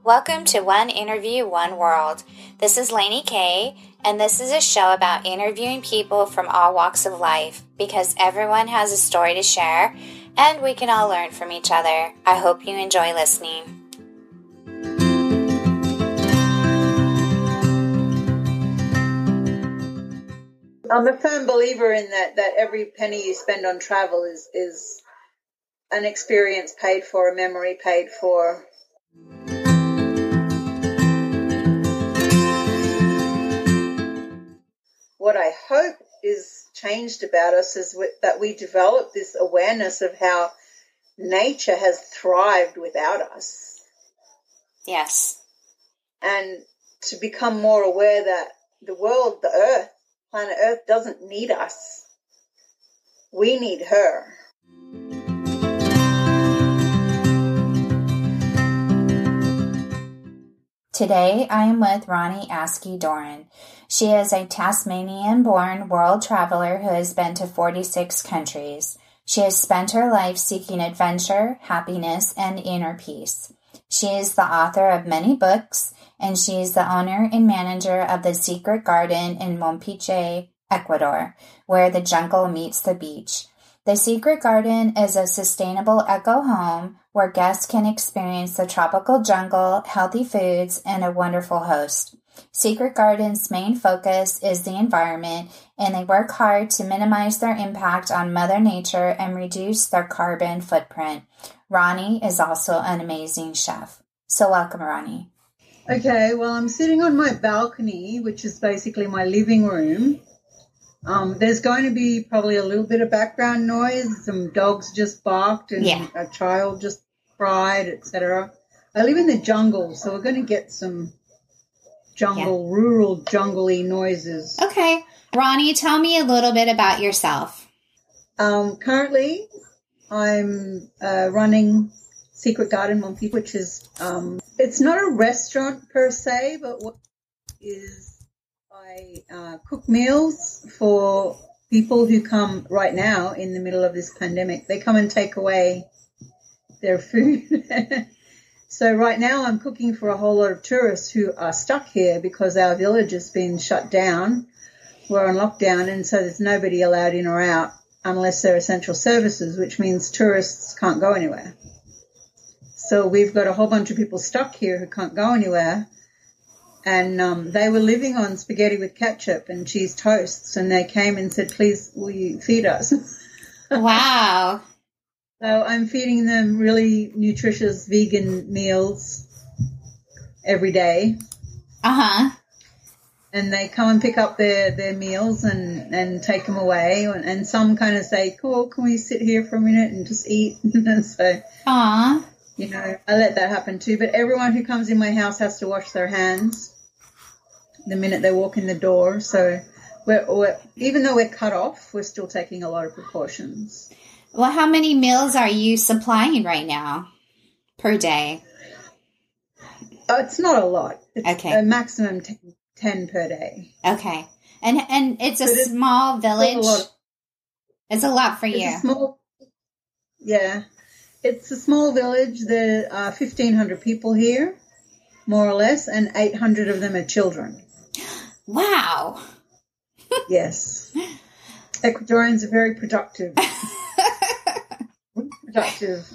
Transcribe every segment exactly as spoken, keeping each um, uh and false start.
Welcome to One Interview, One World. This is Lainey Kay, and this is a show about interviewing people from all walks of life because everyone has a story to share and we can all learn from each other. I hope you enjoy listening. I'm a firm believer in that, that every penny you spend on travel is, is an experience paid for, a memory paid for. What I hope is changed about us is that we develop this awareness of how nature has thrived without us. Yes. And to become more aware that the world, the earth, planet Earth doesn't need us. We need her. Today, I am with Ronnie Askey-Doran. She is a Tasmanian-born world traveler who has been to forty-six countries. She has spent her life seeking adventure, happiness, and inner peace. She is the author of many books, and she is the owner and manager of the Secret Garden in Mompiche, Ecuador, where the jungle meets the beach. The Secret Garden is a sustainable eco-home where guests can experience the tropical jungle, healthy foods, and a wonderful host. Secret Garden's main focus is the environment, and they work hard to minimize their impact on Mother Nature and reduce their carbon footprint. Ronnie is also an amazing chef. So welcome, Ronnie. Okay, well, I'm sitting on my balcony, which is basically my living room. Um, there's going to be probably a little bit of background noise. Some dogs just barked and yeah. a child just cried, et cetera. I live in the jungle, so we're going to get some jungle, yeah. rural, jungle-y noises. Okay. Ronnie, tell me a little bit about yourself. Um, currently, I'm uh, running Secret Garden Mompiche, which is, um, it's not a restaurant per se, but what is I uh, cook meals for people who come right now in the middle of this pandemic. They come and take away their food. So right now I'm cooking for a whole lot of tourists who are stuck here because our village has been shut down. We're on lockdown, and so there's nobody allowed in or out unless they're essential services, which means tourists can't go anywhere. So we've got a whole bunch of people stuck here who can't go anywhere. And um, they were living on spaghetti with ketchup and cheese toasts, and they came and said, please, will you feed us? Wow. So I'm feeding them really nutritious vegan meals every day. Uh-huh. And they come and pick up their, their meals and, and take them away. And, and some kind of say, cool, can we sit here for a minute and just eat? So, Aww. You know, I let that happen too. But everyone who comes in my house has to wash their hands the minute they walk in the door. So we're, we're even though we're cut off, we're still taking a lot of precautions. Well, how many meals are you supplying right now per day? Oh, it's not a lot. It's okay. a maximum ten, ten per day. Okay. And and it's a it's small village. A lot. It's a lot for it's you. A small, yeah. It's a small village. There are fifteen hundred people here, more or less, and eight hundred of them are children. Wow. Yes. Ecuadorians are very productive. productive.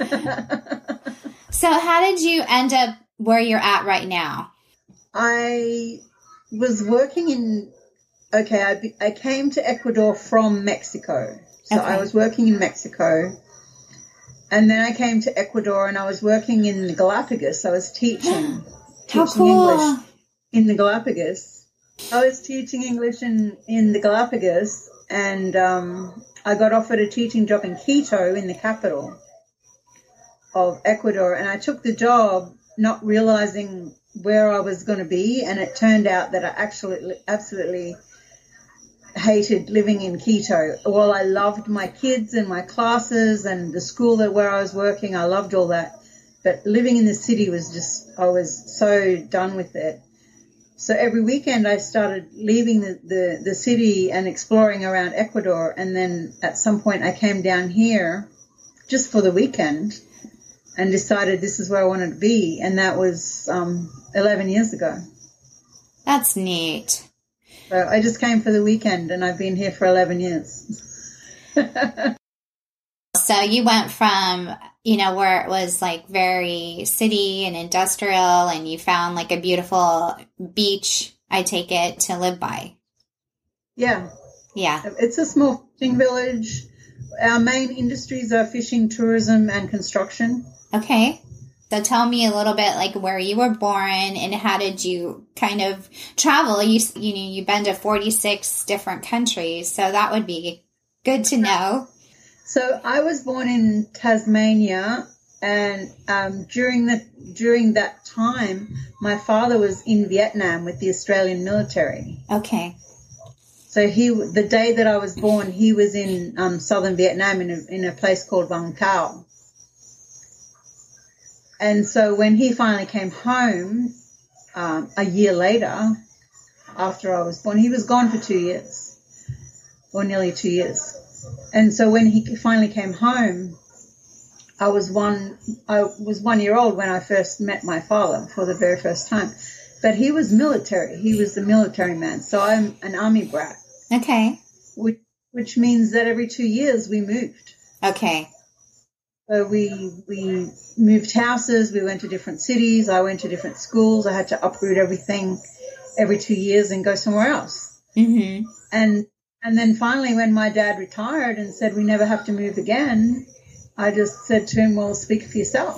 So how did you end up where you're at right now? I was working in, okay, I, I came to Ecuador from Mexico. So okay. I was working in Mexico. And then I came to Ecuador and I was working in the Galapagos. I was teaching, How teaching cool. English in the Galapagos. I was teaching English in, in the Galapagos, and um, I got offered a teaching job in Quito, in the capital of Ecuador. And I took the job not realizing where I was going to be. And it turned out that I actually absolutely hated living in Quito. Well, I loved my kids and my classes and the school that where I was working. I loved all that. But living in the city was just, I was so done with it. So every weekend I started leaving the, the, the city and exploring around Ecuador. And then at some point I came down here just for the weekend. and decided this is where I wanted to be. And that was um, eleven years ago. That's neat. So I just came for the weekend, and I've been here for eleven years. So you went from, you know, where it was like very city and industrial, and you found like a beautiful beach, I take it, to live by. Yeah. Yeah. It's a small fishing village. Our main industries are fishing, tourism, and construction. Okay. So tell me a little bit like where you were born and how did you kind of travel? You, you know, you've been to forty-six different countries, so that would be good to know. So I was born in Tasmania, and um, during the during that time, my father was in Vietnam with the Australian military. Okay. So he, the day that I was born, he was in um, southern Vietnam in a, in a place called Vung Tau. And so when he finally came home um, a year later, after I was born, he was gone for two years, or nearly two years. And so when he finally came home, I was one, I was one year old when I first met my father for the very first time. But he was military. He was the military man. So I'm an army brat. Okay. Which, which means that every two years we moved. Okay. So we we moved houses. We went to different cities. I went to different schools. I had to uproot everything every two years and go somewhere else. Mm-hmm. And and then finally, when my dad retired and said we never have to move again, I just said to him, "Well, speak for yourself."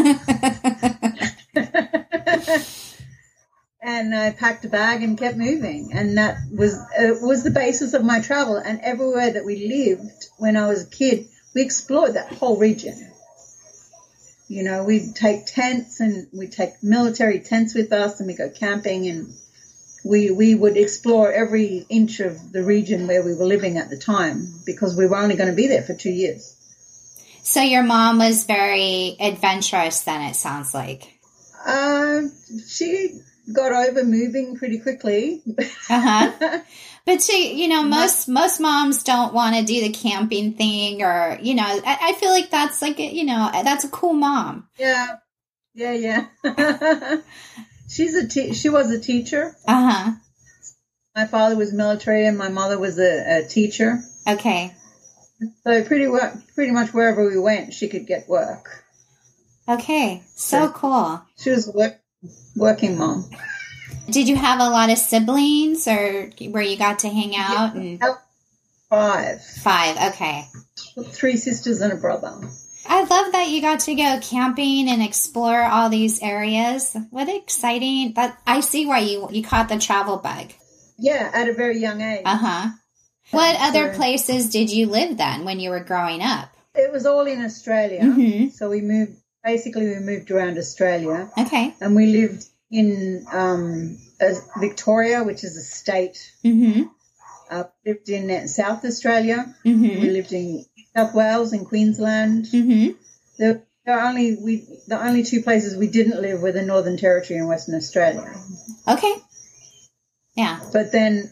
And I packed a bag and kept moving, and that was uh, was the basis of my travel. And everywhere that we lived when I was a kid, we explored that whole region. You know, we'd take tents and we'd take military tents with us, and we go camping, and we we would explore every inch of the region where we were living at the time, because we were only going to be there for two years. So your mom was very adventurous then, it sounds like. Uh, she got over moving pretty quickly. Uh-huh. But she, you know, most most moms don't want to do the camping thing, or, you know, I, I feel like that's like, you know, that's a cool mom. Yeah, yeah, yeah. She's a te- she was a teacher. Uh-huh. My father was military, and my mother was a, a teacher. Okay. So pretty wo- pretty much wherever we went, she could get work. Okay, so Yeah. cool. She was a work, working mom. Did you have a lot of siblings, or where you got to hang out? And... Five. Five, okay. Three sisters and a brother. I love that you got to go camping and explore all these areas. What exciting. That I see why you, you caught the travel bug. Yeah, at a very young age. Uh-huh. What other So- places did you live then when you were growing up? It was all in Australia. Mhm. So we moved, basically we moved around Australia. Okay. And we lived in um, uh, Victoria, which is a state. Mm-hmm. Uh, lived in uh, South Australia. Mm-hmm. We lived in New South Wales and Queensland. Mm-hmm. The, the only we the only two places we didn't live were the Northern Territory and Western Australia. Okay. Yeah. But then,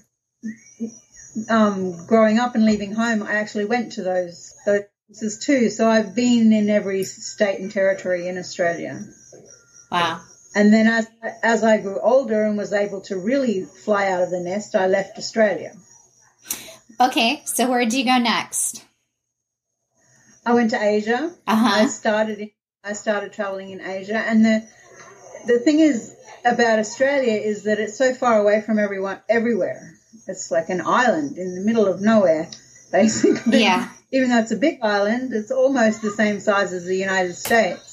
um, growing up and leaving home, I actually went to those those places too. So I've been in every state and territory in Australia. Wow. And then as as I grew older and was able to really fly out of the nest, I left Australia. Okay. So where do you go next? I went to Asia. Uh-huh. I started in, I started traveling in Asia, and the the thing is about Australia is that it's so far away from everyone everywhere. It's like an island in the middle of nowhere, basically. Yeah. Even though it's a big island, it's almost the same size as the United States.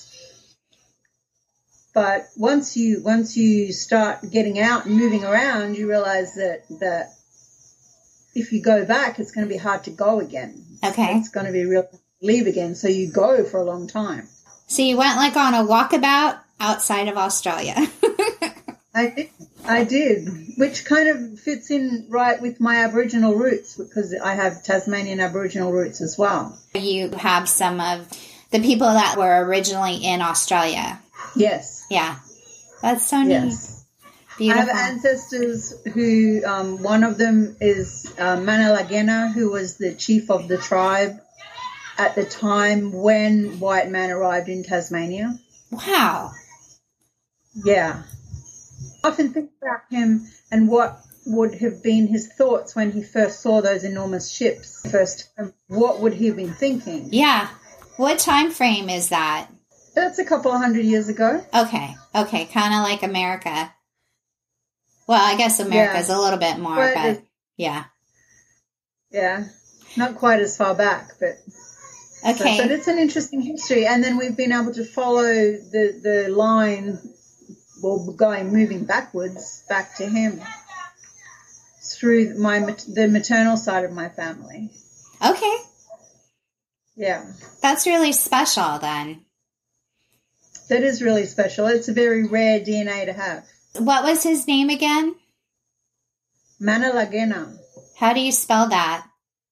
But once you once you start getting out and moving around, you realize that that if you go back, it's going to be hard to go again. Okay. It's going to be real leave again. So you go for a long time. So you went like on a walkabout outside of Australia. I did, I did, which kind of fits in right with my Aboriginal roots, because I have Tasmanian Aboriginal roots as well. You have some of the people that were originally in Australia. Yes. Yeah. That's so neat. Yes. Beautiful. I have ancestors who, um, one of them is uh, Mana Lagena, who was the chief of the tribe at the time when white man arrived in Tasmania. Wow. Yeah. I often think about him and what would have been his thoughts when he first saw those enormous ships. First, what would he have been thinking? Yeah. What time frame is that? That's a couple of hundred years ago. Okay. Okay. Kind of like America. Well, I guess America's yeah. a little bit more, but, but yeah. Yeah. Not quite as far back, but... Okay. So, but it's an interesting history. And then we've been able to follow the, the line, well, going, moving backwards, back to him through my the maternal side of my family. Okay. Yeah. That's really special then. That is really special. It's a very rare D N A to have. What was his name again? Manalagena. How do you spell that?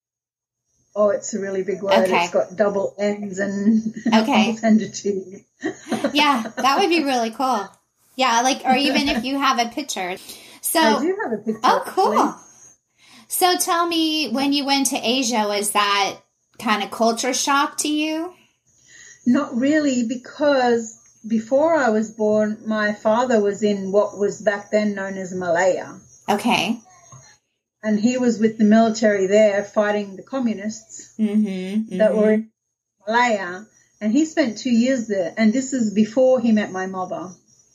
Oh, it's a really big word. Okay. It's got double N's and okay. I'll send it to you. Yeah, that would be really cool. Yeah, like, or even if you have a picture. So, I do have a picture. Oh, cool. Actually. So tell me, when you went to Asia, was that kind of culture shock to you? Not really, because before I was born, my father was in what was back then known as Malaya. Okay. And he was with the military there fighting the communists mm-hmm, mm-hmm. that were in Malaya. And he spent two years there. And this is before he met my mother.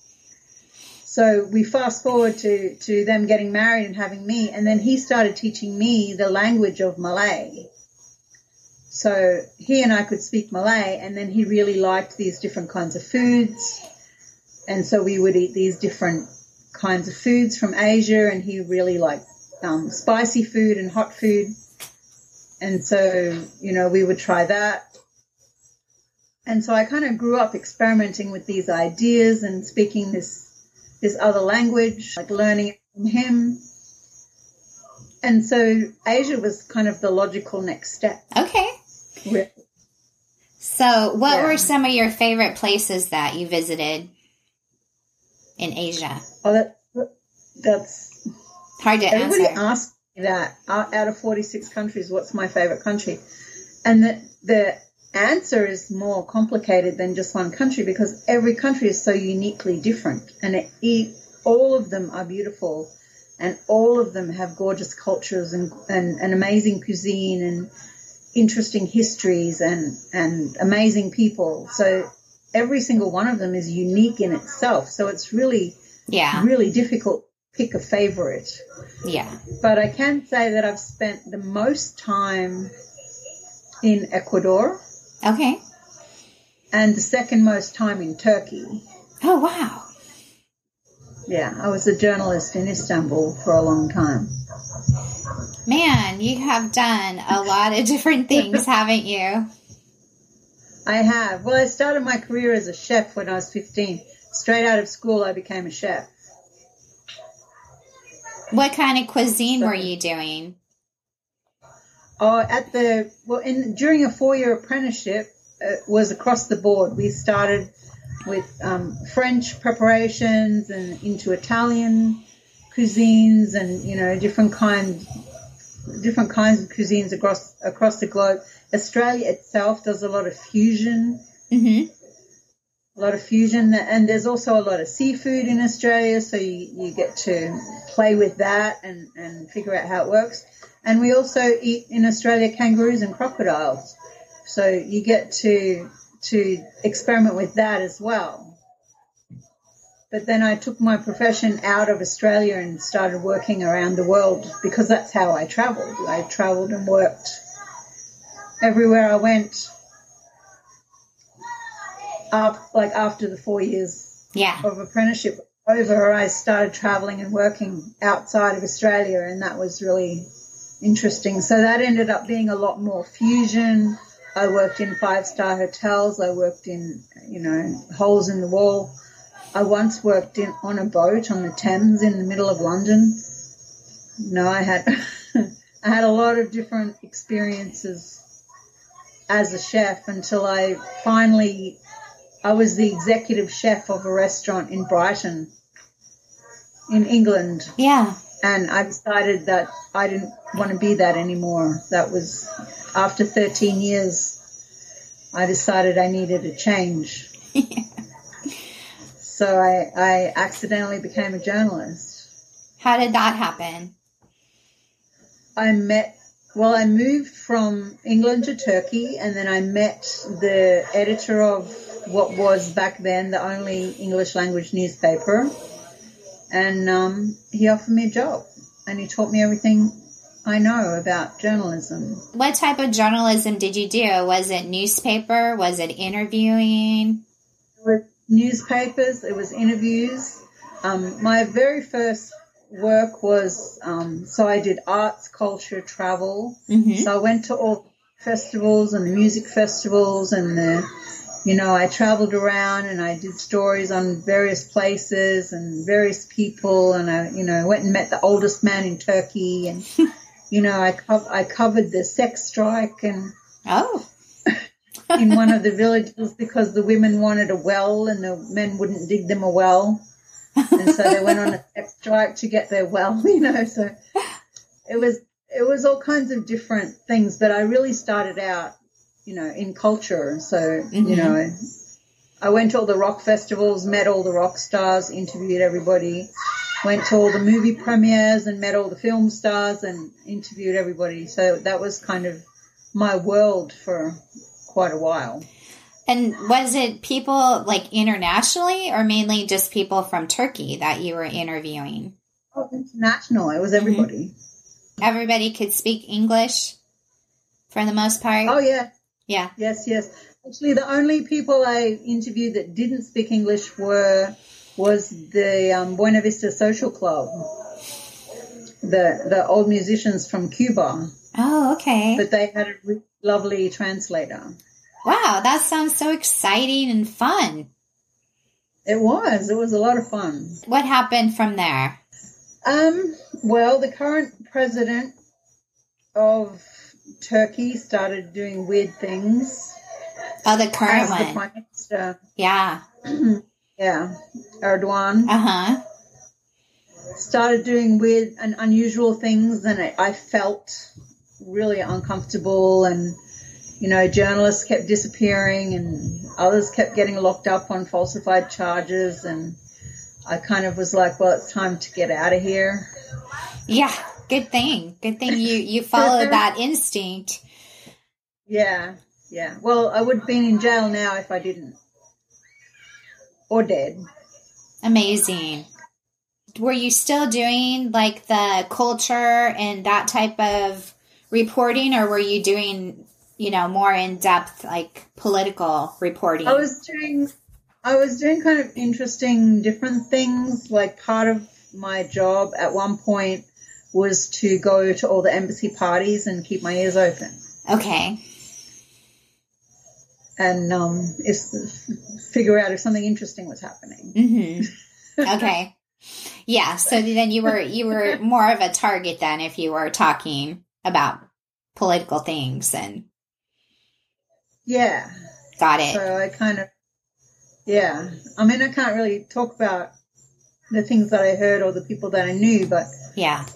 So we fast forward to, to them getting married and having me. And then he started teaching me the language of Malay. So he and I could speak Malay. And then he really liked these different kinds of foods. And so we would eat these different kinds of foods from Asia. And he really liked Um, spicy food and hot food. And so, you know, we would try that. And so I kind of grew up experimenting with these ideas and speaking this this other language, like learning it from him. And so Asia was kind of the logical next step. Okay. With, so what yeah. were some of your favorite places that you visited in Asia? Oh, that, that's... Hard to Everybody answer. asks me that out of forty-six countries, what's my favorite country? And the, the answer is more complicated than just one country because every country is so uniquely different. And it, it, all of them are beautiful and all of them have gorgeous cultures and, and, and amazing cuisine and interesting histories and, and amazing people. So every single one of them is unique in itself. So it's really, yeah. really difficult pick a favorite. Yeah. But I can say that I've spent the most time in Ecuador. Okay. And the second most time in Turkey. Oh, wow. Yeah, I was a journalist in Istanbul for a long time. Man, you have done a lot of different things, haven't you? I have. Well, I started my career as a chef when I was fifteen. Straight out of school, I became a chef. What kind of cuisine were you doing? Oh, at the well, in during a four-year apprenticeship, it was across the board. We started with um, French preparations and into Italian cuisines, and you know different kinds, different kinds of cuisines across across the globe. Australia itself does a lot of fusion. Mm-hmm. A lot of fusion, and there's also a lot of seafood in Australia, so you, you get to play with that and, and figure out how it works. And we also eat in Australia kangaroos and crocodiles, so you get to to experiment with that as well. But then I took my profession out of Australia and started working around the world because that's how I traveled. I traveled and worked everywhere I went. After, like after the four years yeah. of apprenticeship over, I started traveling and working outside of Australia, and that was really interesting. So that ended up being a lot more fusion. I worked in five-star hotels. I worked in, you know, holes in the wall. I once worked in on a boat on the Thames in the middle of London. No, I had I had a lot of different experiences as a chef until I finally I was the executive chef of a restaurant in Brighton, in England. Yeah. And I decided that I didn't want to be that anymore. That was after thirteen years. I decided I needed a change. So I, I accidentally became a journalist. How did that happen? I met, well, I moved from England to Turkey, and then I met the editor of what was back then the only English language newspaper. And um, he offered me a job, and he taught me everything I know about journalism. What type of journalism did you do? Was it newspaper? Was it interviewing? It was newspapers. It was interviews. Um, my very first work was, um, so I did arts, culture, travel. Mm-hmm. So I went to all festivals and the music festivals and the, you know, I traveled around and I did stories on various places and various people, and I, you know, went and met the oldest man in Turkey, and, you know, I, co- I covered the sex strike and oh, in one of the villages because the women wanted a well and the men wouldn't dig them a well. And so they went on a sex strike to get their well, you know, so it was, it was all kinds of different things, but I really started out, you know, in culture. So, mm-hmm. you know, I went to all the rock festivals, met all the rock stars, interviewed everybody, went to all the movie premieres and met all the film stars and interviewed everybody. So that was kind of my world for quite a while. And was it people like internationally or mainly just people from Turkey that you were interviewing? Oh, international. It was everybody. Mm-hmm. Everybody could speak English for the most part? Oh, yeah. Yeah. Yes, yes. Actually, the only people I interviewed that didn't speak English were was the um, Buena Vista Social Club, the the old musicians from Cuba. Oh, okay. But they had a really lovely translator. Wow, that sounds so exciting and fun. It was. It was a lot of fun. What happened from there? Um. Well, the current president of Turkey started doing weird things. Oh, the current one. The Prime Minister. Yeah. Yeah. Erdogan. Uh-huh. Started doing weird and unusual things, and I, I felt really uncomfortable, and, you know, journalists kept disappearing and others kept getting locked up on falsified charges, and I kind of was like, well, it's time to get out of here. Yeah. Good thing. Good thing you, you followed that instinct. Yeah, yeah. Well, I would have been in jail now if I didn't. Or dead. Amazing. Were you still doing, like, the culture and that type of reporting, or were you doing, you know, more in-depth, like, political reporting? I was doing, I was doing kind of interesting different things. Like, part of my job at one point was to go to all the embassy parties and keep my ears open. Okay. And um, it's, figure out if something interesting was happening. Mm-hmm. Okay. Yeah. So then you were you were more of a target then if you were talking about political things and. Yeah. Got it. So I kind of, yeah. I mean, I can't really talk about the things that I heard or the people that I knew, but. Yeah.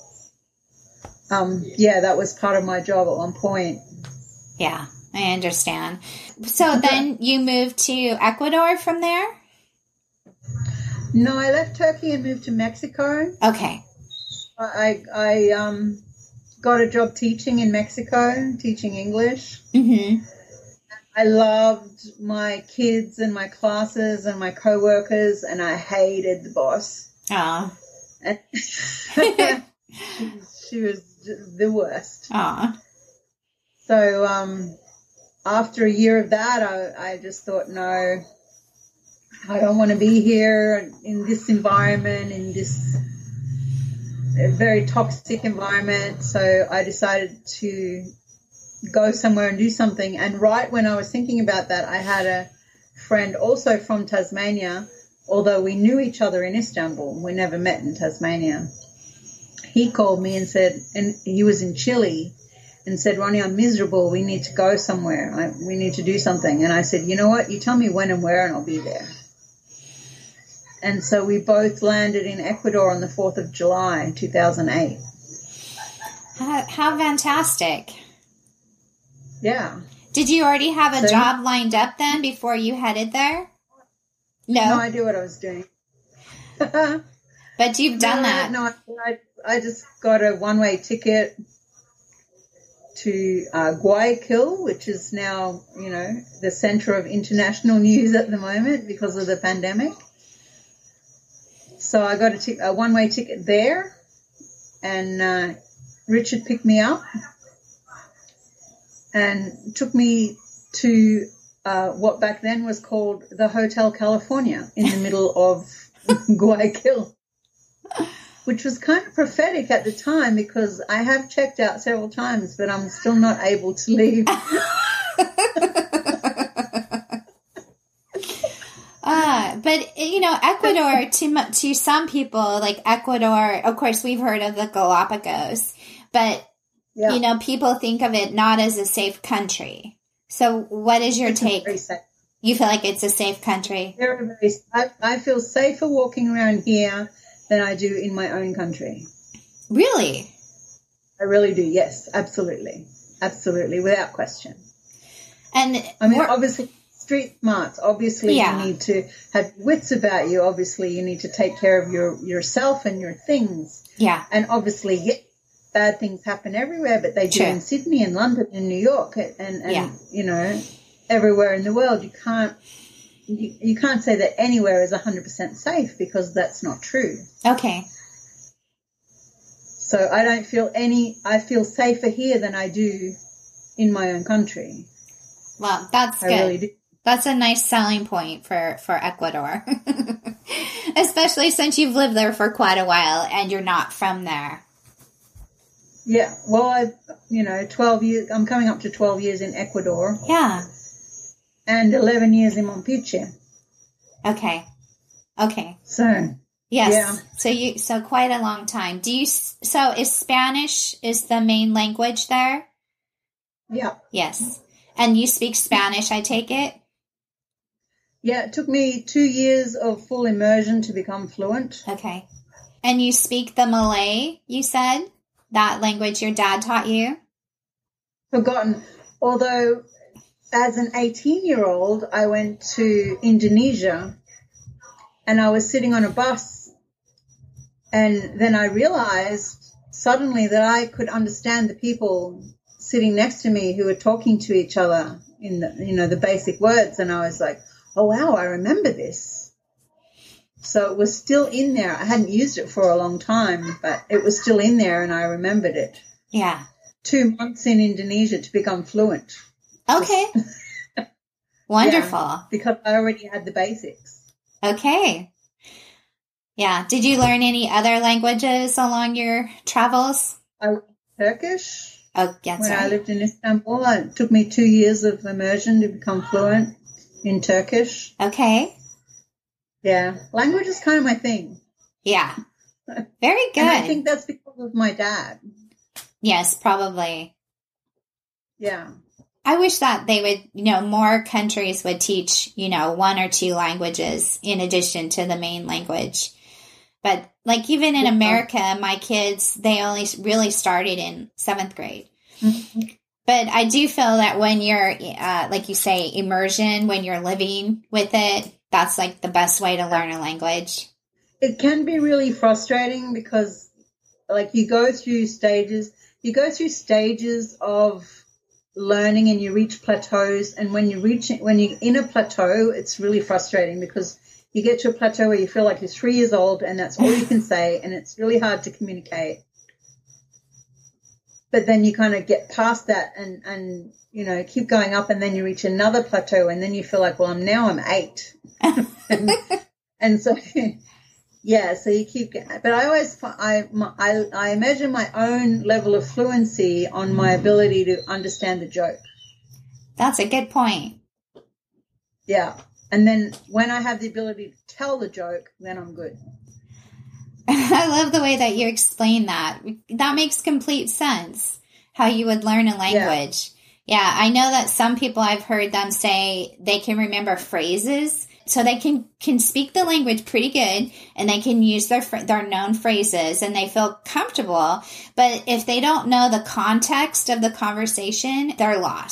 Um, yeah, that was part of my job at one point. Yeah, I understand. So then you moved to Ecuador from there? No, I left Turkey and moved to Mexico. Okay. I I um got a job teaching in Mexico, teaching English. Mm-hmm. I loved my kids and my classes and my coworkers, and I hated the boss. Ah. she, she was the worst. Ah. So um, after a year of that, I, I just thought, no, I don't want to be here in this environment, in this very toxic environment. So I decided to go somewhere and do something. And right when I was thinking about that, I had a friend also from Tasmania, although we knew each other in Istanbul. We never met in Tasmania. He called me and said, and he was in Chile, and said, Ronnie, I'm miserable. We need to go somewhere. I, we need to do something. And I said, you know what? You tell me when and where and I'll be there. And so we both landed in Ecuador on the fourth of July, two thousand eight. How, how fantastic. Yeah. Did you already have a So- job lined up then before you headed there? No, No idea what I was doing. but you've done no, that. No, I, I just got a one-way ticket to uh, Guayaquil, which is now, you know, the center of international news at the moment because of the pandemic. So I got a, t- a one-way ticket there, and uh, Richard picked me up and took me to uh, what back then was called the Hotel California in the middle of Guayaquil, which was kind of prophetic at the time because I have checked out several times, but I'm still not able to leave. Uh, but, you know, Ecuador, to, mu- to some people, like Ecuador, of course, we've heard of the Galapagos, but, Yeah. you know, people think of it not as a safe country. So what is your It's take? very safe. You feel like it's a safe country? Very, very, I, I feel safer walking around here than I do in my own country. Really? I really do. Yes, absolutely. Absolutely. Without question. And I mean, we're- obviously, street smarts. Obviously, Yeah. you need to have wits about you. Obviously, you need to take care of your yourself and your things. yeah, And obviously, yeah, bad things happen everywhere, but they do Sure. in Sydney and London and New York and, and Yeah. you know, everywhere in the world. You can't you, you can't say that anywhere is one hundred percent safe because that's not true. okay. So I don't feel any, I feel safer here than I do in my own country. Well, that's I good. really do. That's a nice selling point for, for Ecuador. Especially since you've lived there for quite a while and you're not from there. Yeah. Well, I, you know, twelve years, I'm coming up to twelve years in Ecuador Yeah. and eleven years in Mompiche. Okay. Okay. So, Yes. Yeah. So you, so quite a long time. Do you, s- so is Spanish is the main language there? yeah. Yes. And you speak Spanish, I take it? Yeah, it took me two years of full immersion to become fluent. Okay. And you speak the Malay, you said? That language your dad taught you? Forgotten. Although, as an eighteen-year-old, I went to Indonesia and I was sitting on a bus and then I realized suddenly that I could understand the people sitting next to me who were talking to each other in the, you know, the basic words. And I was like, oh, wow, I remember this. So it was still in there. I hadn't used it for a long time, but it was still in there and I remembered it. Yeah. Two months in Indonesia to become fluent. Okay. Wonderful. Yeah, because I already had the basics. Okay. Yeah. Did you learn any other languages along your travels? I learned Turkish Oh, that's when I right. lived in Istanbul. It took me two years of immersion to become fluent in Turkish. Okay. Yeah, language is kind of my thing. Yeah. Very good. And I think that's because of my dad. Yes, probably. Yeah. I wish that they would, you know, more countries would teach, you know, one or two languages in addition to the main language. But like even in Yeah. America, my kids, they only really started in seventh grade. Mhm. But I do feel that when you're, uh, like you say, immersion, when you're living with it, that's like the best way to learn a language. It can be really frustrating because, like, you go through stages, you go through stages of learning and you reach plateaus. And when you reach, when you're in a plateau, it's really frustrating because you get to a plateau where you feel like you're three years old and that's all you can say. And it's really hard to communicate. But then you kind of get past that and, and, you know, keep going up and then you reach another plateau and then you feel like, well, I'm now I'm eight. and, and so, yeah, so you keep, but I always, I, I, I measure my own level of fluency on my ability to understand the joke. That's a good point. Yeah. And then when I have the ability to tell the joke, then I'm good. I love the way that you explain that. That makes complete sense, how you would learn a language. Yeah. yeah, I know that some people, I've heard them say they can remember phrases. So they can, can speak the language pretty good and they can use their their known phrases and they feel comfortable. But if they don't know the context of the conversation, they're lost.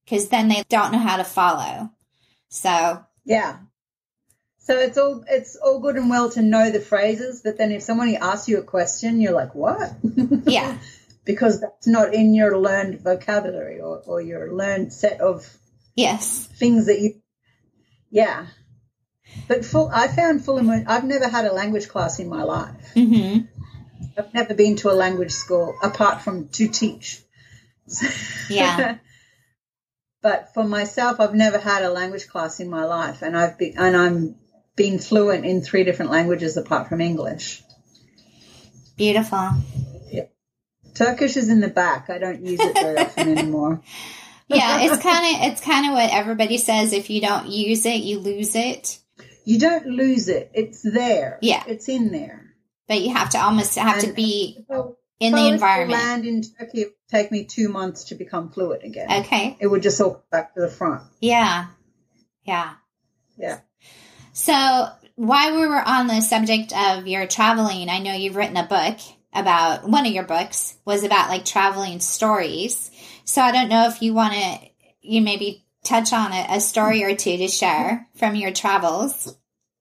because then they don't know how to follow. So yeah. So it's all it's all good and well to know the phrases, but then if somebody asks you a question, you're like, what? Yeah. Because that's not in your learned vocabulary or, or your learned set of yes things that you, yeah. But full, I found full immersion. I've never had a language class in my life. Mm-hmm. I've never been to a language school apart from to teach. Yeah. But for myself, I've never had a language class in my life, and I've been and I'm been fluent in three different languages apart from English. Beautiful. Yeah. Turkish is in the back. I don't use it very often anymore. Yeah, it's kind of it's kind of what everybody says. If you don't use it, you lose it. You don't lose it. It's there. Yeah. It's in there. But you have to almost have and to be so, in so the environment. If I land in Turkey, it would take me two months to become fluent again. Okay. It would just all go back to the front. Yeah. Yeah. Yeah. So while we were on the subject of your traveling, I know you've written a book about, one of your books was about like traveling stories. So I don't know if you want to, you maybe touch on a, a story or two to share from your travels.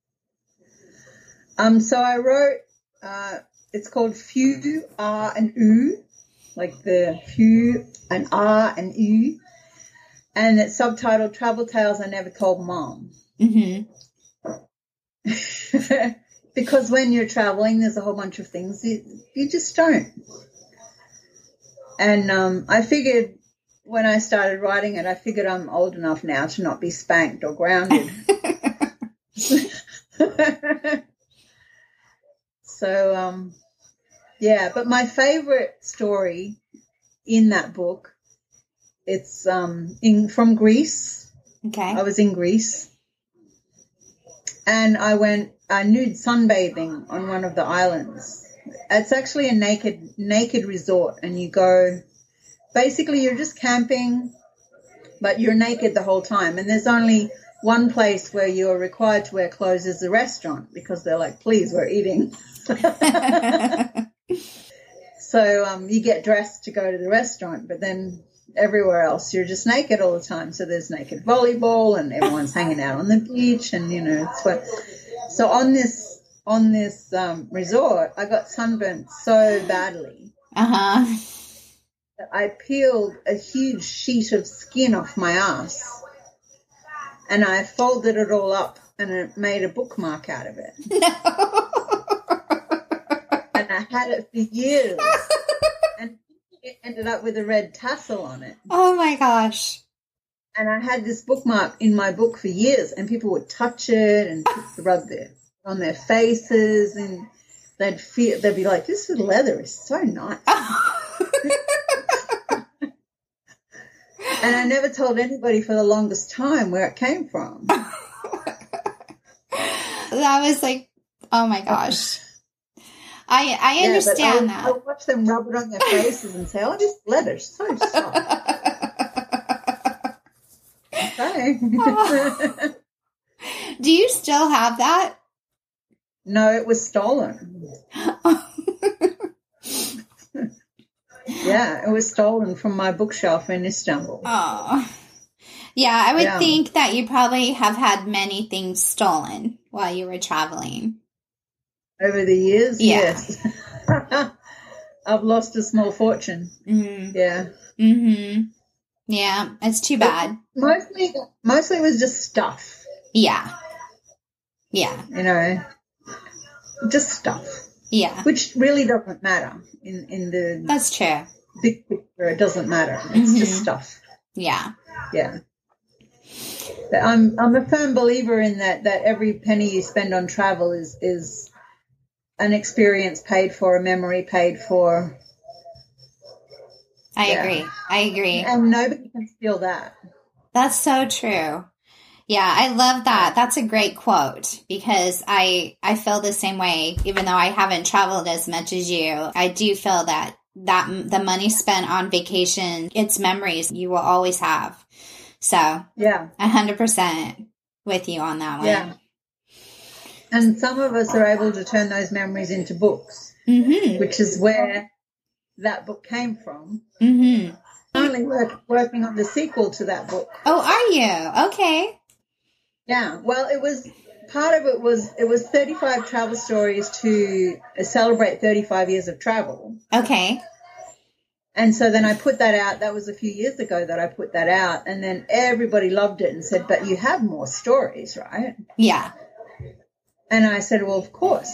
Um. So I wrote, uh, it's called Few, Ah, and U, like the Few and Ah and U. And it's subtitled Travel Tales I Never Told Mom. Mm-hmm. Because when you're traveling, there's a whole bunch of things you, you just don't. And um, I figured when I started writing it, I figured I'm old enough now to not be spanked or grounded. So, um, yeah, but my favorite story in that book, it's um, in from Greece. Okay. I was in Greece. And I went uh, nude sunbathing on one of the islands. It's actually a naked naked resort, and you go, basically you're just camping, but you're naked the whole time. And there's only one place where you're required to wear clothes is the restaurant, because they're like, please, we're eating. So um, you get dressed to go to the restaurant, but then everywhere else you're just naked all the time. So there's naked volleyball, and everyone's hanging out on the beach, and you know it's what. So on this on this um, resort, I got sunburnt so badly Uh-huh. that I peeled a huge sheet of skin off my ass, and I folded it all up and it made a bookmark out of it. No. And I had it for years, and it ended up with a red tassel on it. Oh my gosh. And I had this bookmark in my book for years, and people would touch it and rub it on their faces, and they'd feel, they'd be like, this leather is so nice. And I never told anybody for the longest time where it came from. That was like, oh my gosh. I I Yeah, understand I would, that. I would watch them rub it on their faces and say, oh, this leather's so soft. Okay. Do you still have that? No, it was stolen. Yeah, it was stolen from my bookshelf in Istanbul. Oh. Yeah, I would Yeah. think that you probably have had many things stolen while you were traveling. Over the years, Yeah. yes. I've lost a small fortune. Mm-hmm. Yeah. Mm-hmm. Yeah, it's too bad. Mostly, mostly it was just stuff, Yeah. Yeah. you know, just stuff, Yeah. which really doesn't matter in, in the That's true. big picture. It doesn't matter. It's Mhm. just stuff. Yeah. Yeah. But I'm I'm a firm believer in that that every penny you spend on travel is is an experience paid for, a memory paid for. I Yeah. agree. I agree. And nobody can steal that. That's so true. Yeah, I love that. That's a great quote, because I I feel the same way. Even though I haven't traveled as much as you, I do feel that that the money spent on vacation, it's memories you will always have. So, Yeah. a hundred percent with you on that one. Yeah. And some of us are able to turn those memories into books, Mm-hmm. which is where that book came from. Mm-hmm. currently work, working on the sequel to that book. Oh, are you? Okay. Yeah. Well, it was part of it was it was thirty-five travel stories to celebrate thirty-five years of travel. Okay. And so then I put that out. That was a few years ago that I put that out. And then everybody loved it and said, but you have more stories, right? Yeah. And I said, well, of course.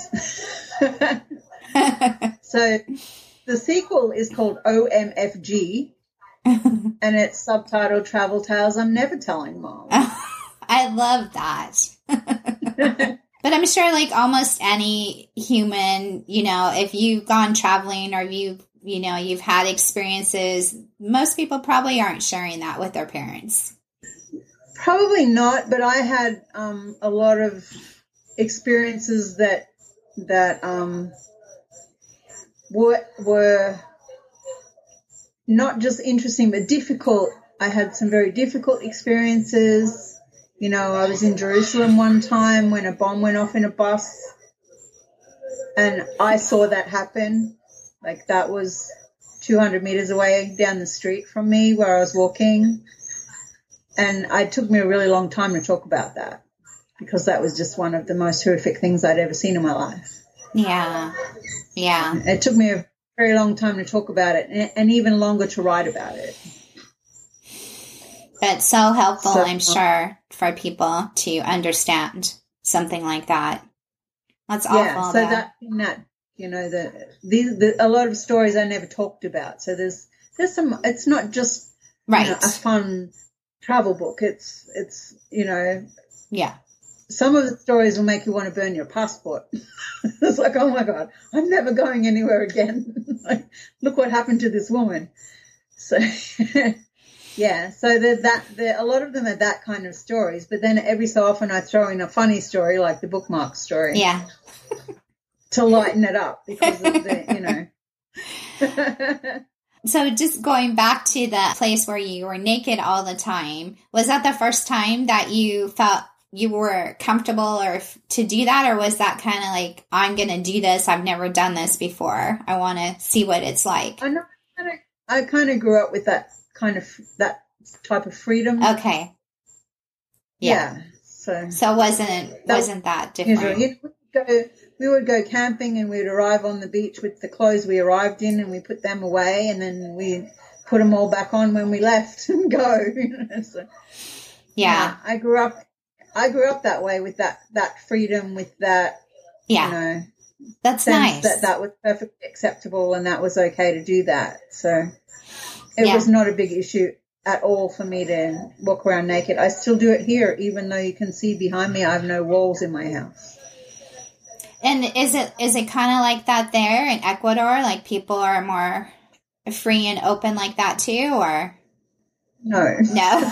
So the sequel is called O M F G, and it's subtitled Travel Tales I'm Never Telling Mom. I love that. But I'm sure like almost any human, you know, if you've gone traveling or you, you know, you've had experiences, most people probably aren't sharing that with their parents. Probably not, but I had um, a lot of experiences that that um, were, were not just interesting but difficult. I had some very difficult experiences. You know, I was in Jerusalem one time when a bomb went off in a bus, and I saw that happen. Like, that was two hundred meters away down the street from me where I was walking. And it took me a really long time to talk about that because that was just one of the most horrific things I'd ever seen in my life. Yeah. Yeah. It took me a very long time to talk about it and, and even longer to write about it. But so helpful, So- I'm sure, for people to understand something like that. That's awful. Yeah, so though. that, that you know, the, these the, a lot of stories I never talked about. So there's there's some. It's not just right. you know, a fun travel book. It's it's you know, Yeah. some of the stories will make you want to burn your passport. It's like, oh my God, I'm never going anywhere again. Like, look what happened to this woman. So yeah, so there's that. There a lot of them are that kind of stories. But then every so often I throw in a funny story like the bookmark story. Yeah. To lighten it up because of the, you know. So just going back to the place where you were naked all the time, was that the first time that you felt you were comfortable or f- to do that? Or was that kind of like, I'm going to do this. I've never done this before. I want to see what it's like. I know. I kind of grew up with that kind of, that type of freedom. Okay. Yeah. Yeah. So, So wasn't, That- wasn't that you know, different? you know, we'd go, we would go camping and we'd arrive on the beach with the clothes we arrived in and we put them away and then we put them all back on when we left and go. You know, so, Yeah. I grew up, I grew up that way with that, that freedom, with that, Yeah. you know, That's sense nice. that that was perfectly acceptable and that was okay to do that. So it Yeah. was not a big issue at all for me to walk around naked. I still do it here, even though you can see behind me I have no walls in my house. And is it is it kind of like that there in Ecuador? Like people are more free and open like that too, or No. no?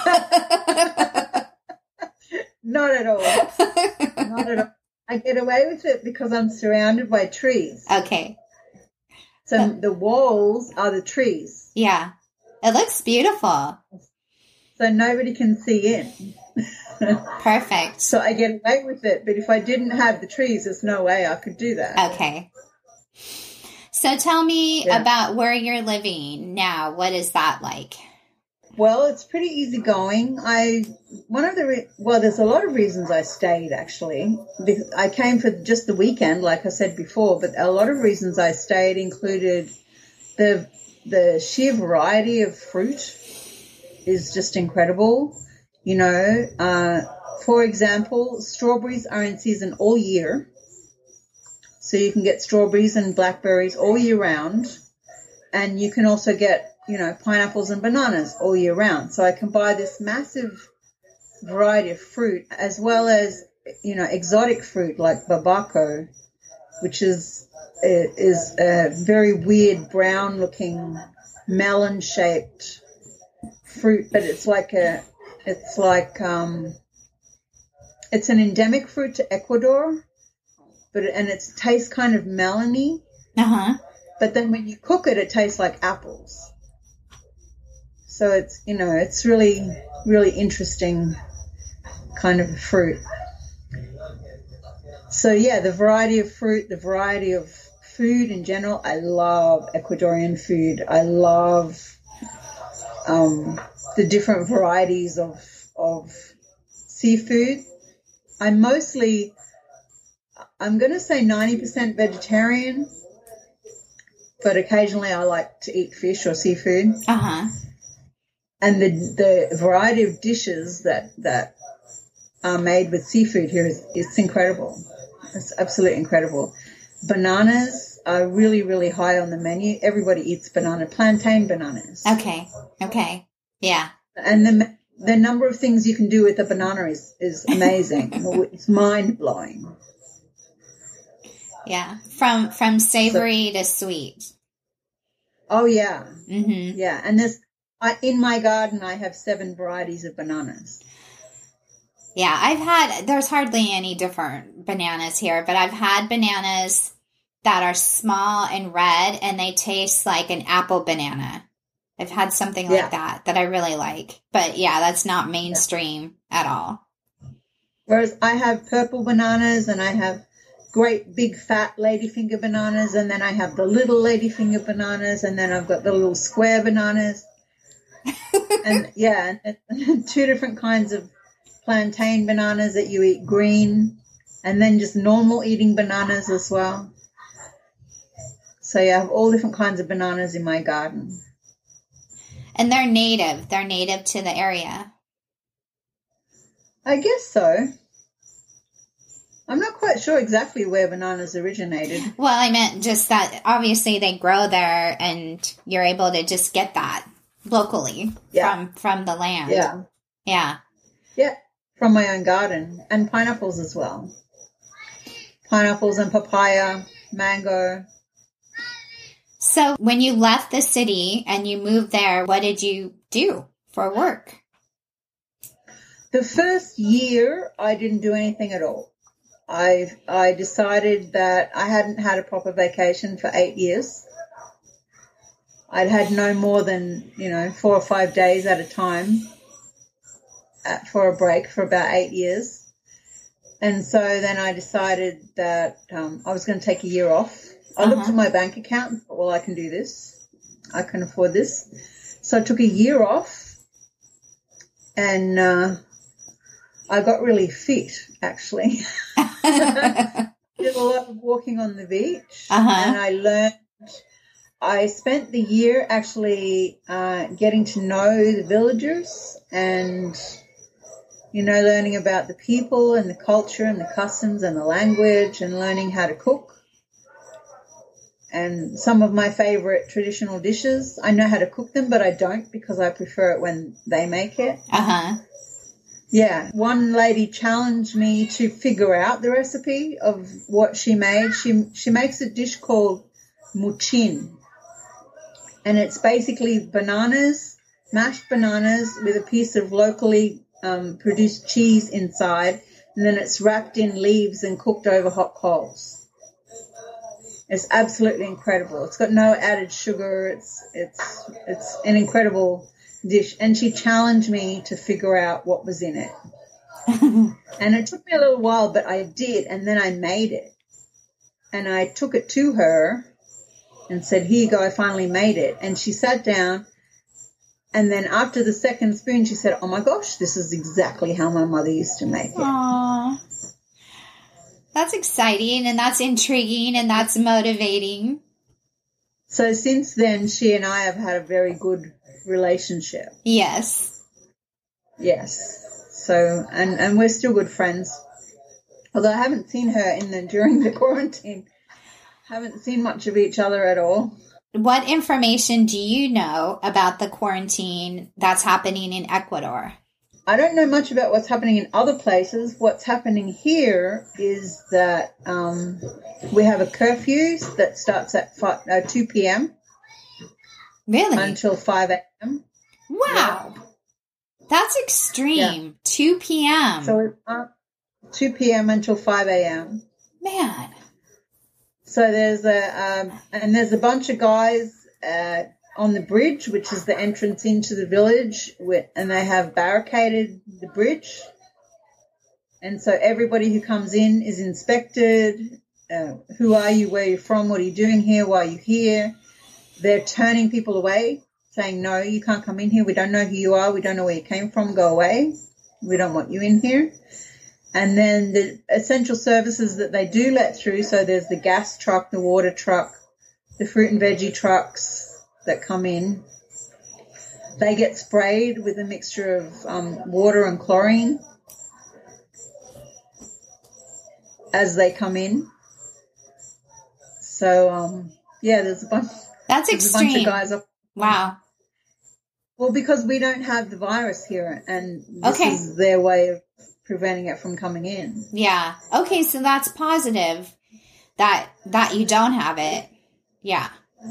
Not at all. Not at all. I get away with it because I'm surrounded by trees. Okay. So the walls are the trees. Yeah. It looks beautiful. So nobody can see in. Perfect. So I get away with it. But if I didn't have the trees, there's no way I could do that. Okay. So tell me Yeah. about where you're living now. What is that like? Well, it's pretty easy going. I one of the re- well, there's a lot of reasons I stayed actually. Because I came for just the weekend, like I said before, but a lot of reasons I stayed included the the sheer variety of fruit is just incredible. You know, uh, for example, strawberries are in season all year, so you can get strawberries and blackberries all year round, and you can also get, you know, pineapples and bananas all year round. So I can buy this massive variety of fruit as well as, you know, exotic fruit like babaco, which is is a very weird brown looking melon shaped fruit, but it's like a it's like um it's an endemic fruit to Ecuador, but and it tastes kind of melony, Uh-huh. but then when you cook it, it tastes like apples. So it's, you know, it's really, really interesting kind of fruit. So yeah, the variety of fruit, the variety of food in general. I love Ecuadorian food. I love um, the different varieties of of seafood. I'm mostly, I'm going to say ninety percent vegetarian, but occasionally I like to eat fish or seafood. Uh-huh. And the the variety of dishes that, that are made with seafood here is it's incredible. It's absolutely incredible. Bananas are really, really high on the menu. Everybody eats banana, plantain bananas. Okay. Okay. Yeah. And the the number of things you can do with a banana is, is amazing. It's mind-blowing. Yeah. From from savory so, to sweet. Oh, yeah. Mm-hmm. Yeah. And this, I, in my garden, I have seven varieties of bananas. Yeah, I've had, there's hardly any different bananas here, but I've had bananas that are small and red, and they taste like an apple banana. I've had something yeah. like that that I really like. But yeah, that's not mainstream yeah. at all. Whereas I have purple bananas, and I have great big fat ladyfinger bananas, and then I have the little ladyfinger bananas, and then I've got the little square bananas. And yeah, and two different kinds of plantain bananas that you eat green, and then just normal eating bananas as well. So yeah, I have all different kinds of bananas in my garden. And they're native. They're native to the area. I guess so. I'm not quite sure exactly where bananas originated. Well, I meant just that obviously they grow there, and you're able to just get that locally yeah. from, from the land. Yeah. Yeah. Yeah. From my own garden, and pineapples as well. Pineapples and papaya, mango. So when you left the city and you moved there, what did you do for work? The first year, I didn't do anything at all. I I decided that I hadn't had a proper vacation for eight years. I'd had no more than, you know, four or five days at a time at, for a break for about eight years. And so then I decided that um, I was going to take a year off. I uh-huh. looked at my bank account and thought, well, I can do this. I can afford this. So I took a year off, and uh, I got really fit, actually. Did a lot of walking on the beach, uh-huh. and I learned. I spent the year actually uh, getting to know the villagers and, you know, learning about the people and the culture and the customs and the language, and learning how to cook. And some of my favorite traditional dishes, I know how to cook them, but I don't because I prefer it when they make it. Uh-huh. Yeah. One lady challenged me to figure out the recipe of what she made. She she makes a dish called muchin. And it's basically bananas, mashed bananas with a piece of locally um, produced cheese inside, and then it's wrapped in leaves and cooked over hot coals. It's absolutely incredible. It's got no added sugar. It's it's it's an incredible dish. And she challenged me to figure out what was in it. And it took me a little while, but I did, and then I made it. And I took it to her and said, here you go, I finally made it. And she sat down, and then after the second spoon, she said, oh, my gosh, this is exactly how my mother used to make it. Aww. That's exciting, and that's intriguing, and that's motivating. So since then, she and I have had a very good relationship. Yes. Yes. So, and, and we're still good friends. Although I haven't seen her in the during the quarantine. Haven't seen much of each other at all. What information do you know about the quarantine that's happening in Ecuador? I don't know much about what's happening in other places. What's happening here is that um, we have a curfew that starts at five, uh, two p.m. Really? Until five a.m. Wow. Yeah. That's extreme. Yeah. two p.m. So it's uh, two p.m. until five a.m. Man. So there's a, um, and there's a bunch of guys uh, on the bridge, which is the entrance into the village, with, and they have barricaded the bridge. And so everybody who comes in is inspected. Uh, who are you? Where are you from? What are you doing here? Why are you here? They're turning people away saying, no, you can't come in here. We don't know who you are. We don't know where you came from. Go away. We don't want you in here. And then the essential services that they do let through, so there's the gas truck, the water truck, the fruit and veggie trucks that come in. They get sprayed with a mixture of um, water and chlorine as they come in. So, um, yeah, there's a bunch. That's there's extreme. A bunch of guys up. Wow. Well, because we don't have the virus here, and this okay. is their way of preventing it from coming in. Yeah. Okay, so that's positive that that you don't have it. Yeah.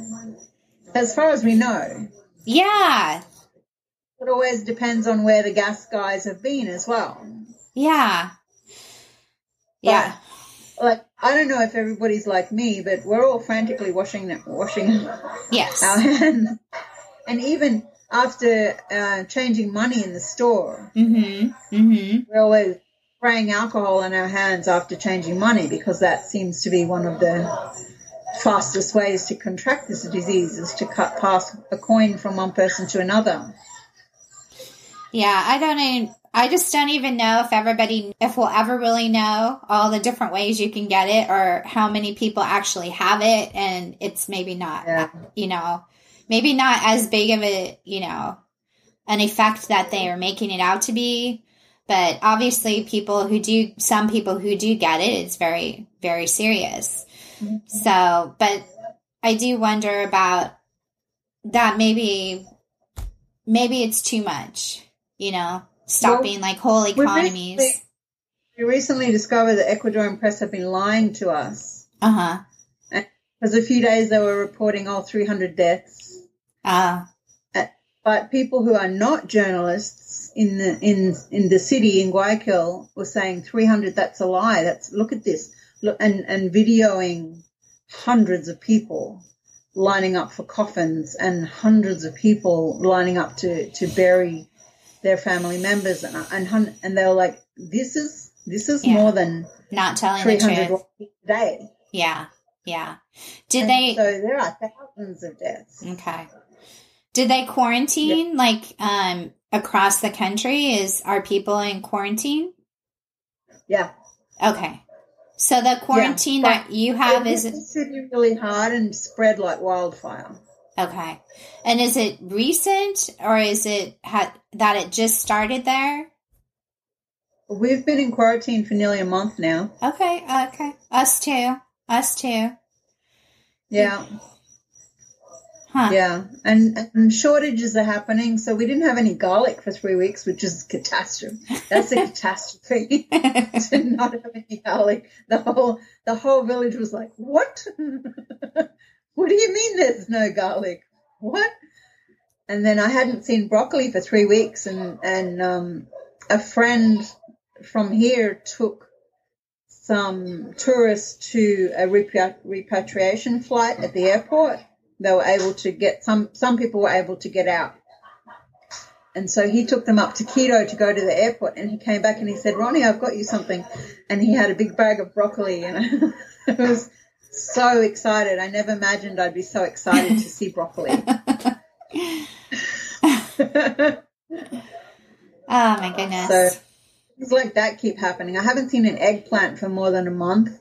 As far as we know. Yeah. It always depends on where the gas guys have been as well. Yeah. Yeah. But, like, I don't know if everybody's like me, but we're all frantically washing washing yes. our hands. And even after uh, changing money in the store, mm-hmm. Mm-hmm. we're always spraying alcohol on our hands after changing money, because that seems to be one of the fastest ways to contract this disease, is to cut pass a coin from one person to another. Yeah, I don't even, I just don't even know if everybody, if we'll ever really know all the different ways you can get it, or how many people actually have it. And it's maybe not, yeah. you know, maybe not as big of a, you know, an effect that they are making it out to be. But obviously people who do, some people who do get it, it's very, very serious. Mm-hmm. So, but I do wonder about that. Maybe, maybe it's too much. You know, stopping well, like whole economies. We recently, we recently discovered that Ecuadorian press have been lying to us. Uh huh. Because a few days they were reporting all three hundred deaths. Ah. Uh, but people who are not journalists in the in in the city in Guayaquil were saying three hundred. That's a lie. That's look at this. Look, and and videoing hundreds of people lining up for coffins, and hundreds of people lining up to to bury their family members, and and and they were like, "This is this is yeah. more than not telling the truth a day." Yeah, yeah. Did and they? So there are thousands of deaths. Okay. Did they quarantine yeah. like um across the country? Is are people in quarantine? Yeah. Okay. So the quarantine yeah, that you have is it really hard and spread like wildfire. Okay. And is it recent, or is it ha- that it just started there? We've been in quarantine for nearly a month now. Okay. Okay. Us too. Us too. Yeah. Huh. Yeah. And, and shortages are happening. So we didn't have any garlic for three weeks, which is a catastrophe. That's a catastrophe to not have any garlic. The whole, the whole village was like, what? What do you mean there's no garlic? What? And then I hadn't seen broccoli for three weeks, and, and um, a friend from here took some tourists to a repatri- repatriation flight at the airport. They were able to get, some, some people were able to get out. And so he took them up to Quito to go to the airport, and he came back and he said, Ronnie, I've got you something. And he had a big bag of broccoli, and it was so excited. I never imagined I'd be so excited to see broccoli. Oh, my goodness. So things like that keep happening. I haven't seen an eggplant for more than a month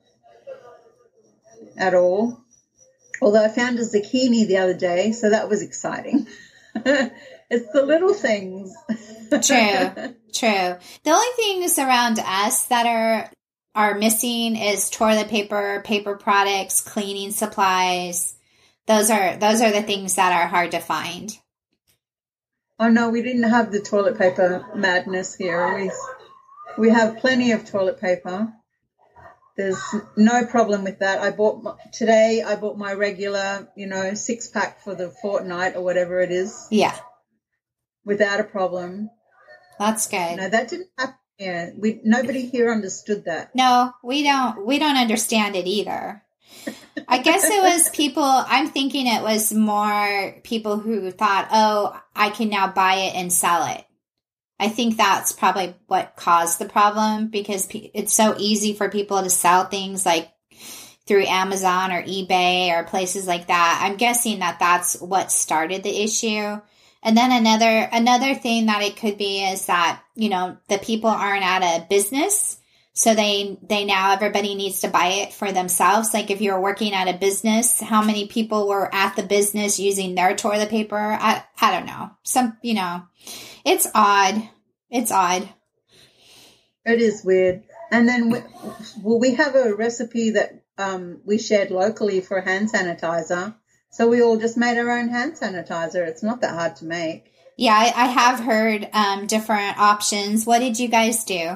at all. Although I found a zucchini the other day, so that was exciting. It's the little things. True, true. The only things around us that are are missing is toilet paper, paper products, cleaning supplies. Those are those are the things that are hard to find. Oh no, we didn't have the toilet paper madness here. We we have plenty of toilet paper. There's no problem with that. I bought my, today. I bought my regular, you know, six pack for the fortnight or whatever it is. Yeah, without a problem. That's good. No, that didn't happen. Yeah, we nobody here understood that. No, we don't. We don't understand it either. I guess it was people. I'm thinking it was more people who thought, "Oh, I can now buy it and sell it." I think that's probably what caused the problem, because it's so easy for people to sell things like through Amazon or eBay or places like that. I'm guessing that that's what started the issue. And then another another thing that it could be is that, you know, the people aren't at a business. So they, they now everybody needs to buy it for themselves. Like if you're working at a business, how many people were at the business using their toilet paper? I, I don't know. Some, you know, it's odd. It's odd. It is weird. And then, we, well, we have a recipe that um, we shared locally for hand sanitizer. So we all just made our own hand sanitizer. It's not that hard to make. Yeah, I, I have heard um, different options. What did you guys do?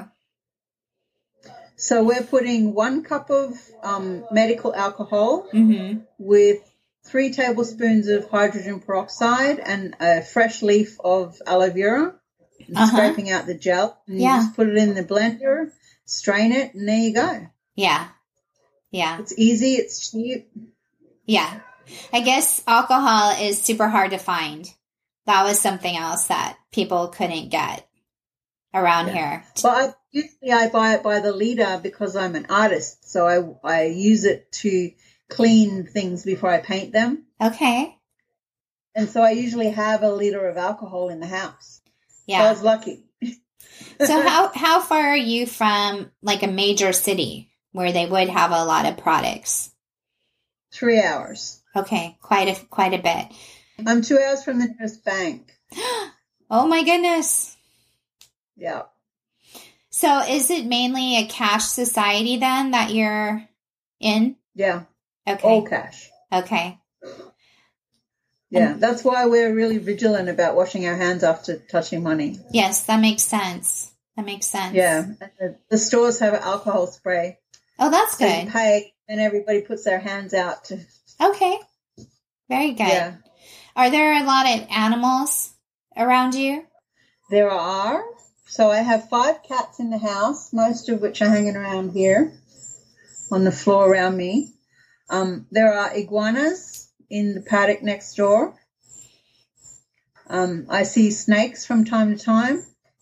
So we're putting one cup of um, medical alcohol mm-hmm. with three tablespoons of hydrogen peroxide and a fresh leaf of aloe vera, and uh-huh. scraping out the gel. And yeah. you just put it in the blender, strain it, and there you go. Yeah. Yeah. It's easy. It's cheap. Yeah. I guess alcohol is super hard to find. That was something else that people couldn't get around yeah. here. Well, I, usually I buy it by the liter because I'm an artist, so I I use it to clean things before I paint them. Okay. And so I usually have a liter of alcohol in the house. Yeah. So I was lucky. So how, how far are you from like a major city where they would have a lot of products? Three hours. Okay. Quite a, quite a bit. I'm two hours from the nearest bank. Oh my goodness. Yeah. So is it mainly a cash society then that you're in? Yeah. Okay. All cash. Okay. Yeah, and that's why we're really vigilant about washing our hands after touching money. Yes, that makes sense. That makes sense. Yeah. The, the stores have alcohol spray. Oh, that's so good. You pay and everybody puts their hands out to. Okay. Very good. Yeah. Are there a lot of animals around you? There are. So I have five cats in the house, most of which are hanging around here on the floor around me. Um, there are iguanas in the paddock next door. Um, I see snakes from time to time,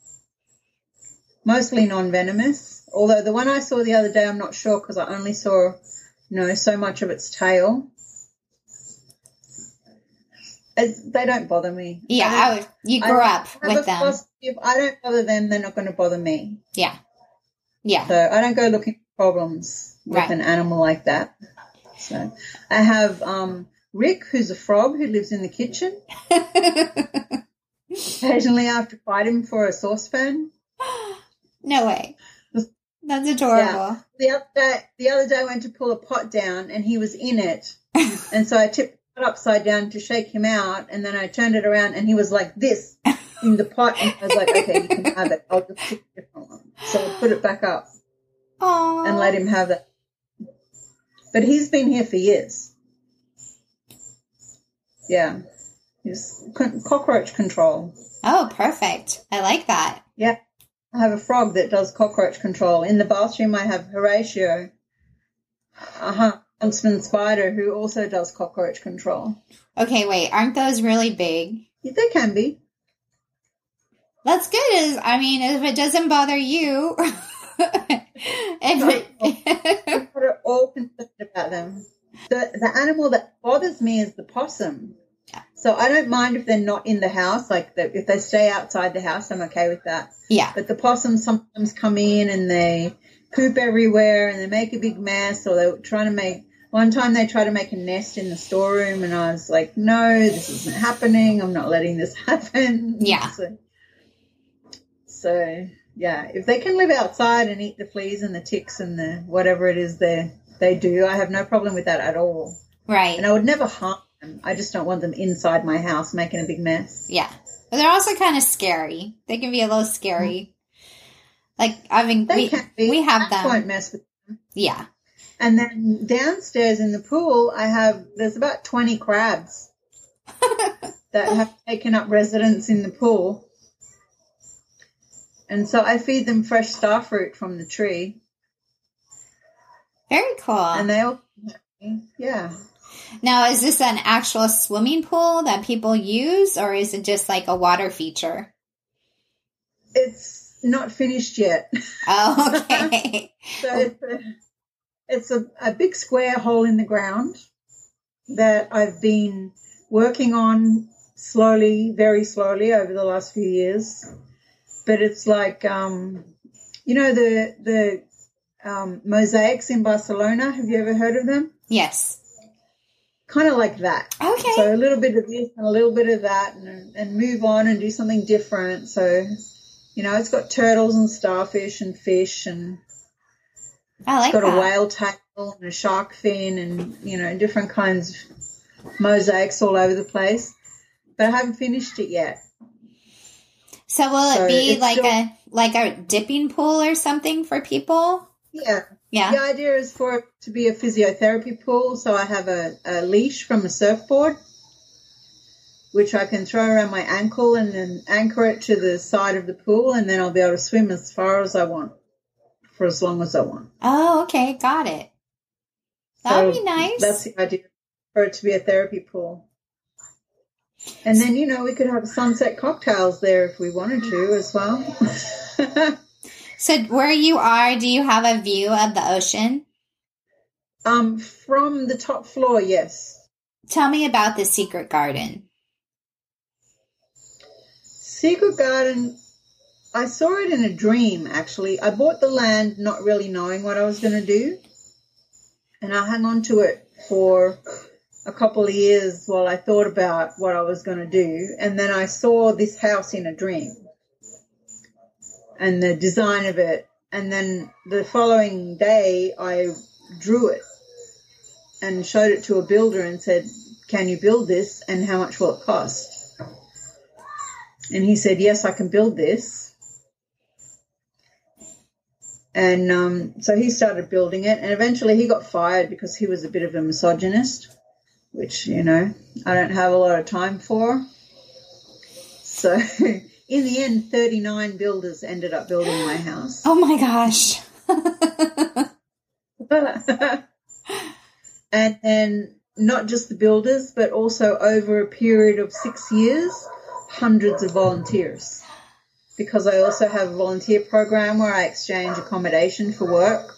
mostly non-venomous, although the one I saw the other day, I'm not sure because I only saw, you know, so much of its tail. It, they don't bother me. Yeah, I I would, you grew up with them. If I don't bother them, they're not going to bother me. Yeah. Yeah. So I don't go looking for problems with right. an animal like that. So I have um, Rick, who's a frog who lives in the kitchen. Occasionally I have to fight him for a saucepan. No way. That's adorable. Yeah. The other day, the other day I went to pull a pot down and he was in it. And so I tipped it upside down to shake him out, and then I turned it around and he was like this in the pot, and I was like, okay, you can have it. I'll just pick a different one. So I put it back up Aww. and let him have it. But he's been here for years. Yeah. He's con- cockroach control. Oh, perfect. I like that. Yeah. I have a frog that does cockroach control. In the bathroom I have Horatio. Uh-huh. Huntsman spider who also does cockroach control. Okay, wait, aren't those really big? Yeah, they can be. That's good. Is I mean, if it doesn't bother you, if it we're all concerned about them. The the animal that bothers me is the possum. Yeah. So I don't mind if they're not in the house, like the, if they stay outside the house, I'm okay with that. Yeah. But the possums sometimes come in and they poop everywhere and they make a big mess, or they're trying to make, one time they tried to make a nest in the storeroom and I was like, no, this isn't happening. I'm not letting this happen. Yeah. So, so yeah, if they can live outside and eat the fleas and the ticks and the whatever it is they they do, I have no problem with that at all. Right. And I would never harm them. I just don't want them inside my house making a big mess. Yeah. But they're also kind of scary. They can be a little scary. Like, I mean, they we, can be. we have Cats them. Won't mess with them. Yeah. And then downstairs in the pool, I have, there's about twenty crabs that have taken up residence in the pool. And so I feed them fresh starfruit from the tree. Very cool. And they all, yeah. Now, is this an actual swimming pool that people use, or is it just like a water feature? It's not finished yet. Oh, okay. So it's a, it's a, a big square hole in the ground that I've been working on slowly, very slowly over the last few years. But it's like, um, you know, the the um, mosaics in Barcelona. Have you ever heard of them? Yes. Kind of like that. Okay. So a little bit of this and a little bit of that, and, and move on and do something different. So, you know, it's got turtles and starfish and fish, and I like it's got that. a whale tail and a shark fin, and, you know, different kinds of mosaics all over the place. But I haven't finished it yet. So will it So be it's like still- a like a dipping pool or something for people? Yeah. Yeah. The idea is for it to be a physiotherapy pool. So I have a, a leash from a surfboard, which I can throw around my ankle and then anchor it to the side of the pool, and then I'll be able to swim as far as I want for as long as I want. Oh, okay. Got it. That would So be nice. That's the idea, for it to be a therapy pool. And then, you know, we could have sunset cocktails there if we wanted to as well. So where you are, do you have a view of the ocean? um, from the top floor, yes. Tell me about the secret garden. Secret Garden, I saw it in a dream, actually. I bought the land not really knowing what I was going to do. And I hung on to it for a couple of years while I thought about what I was going to do. And then I saw this house in a dream and the design of it. And then the following day, I drew it and showed it to a builder and said, can you build this, and how much will it cost? And he said, yes, I can build this. And um, so he started building it, and eventually he got fired because he was a bit of a misogynist, which, you know, I don't have a lot of time for. So in the end, thirty-nine builders ended up building my house. Oh my gosh. And then not just the builders, but also over a period of six years, hundreds of volunteers. Because I also have a volunteer program where I exchange accommodation for work.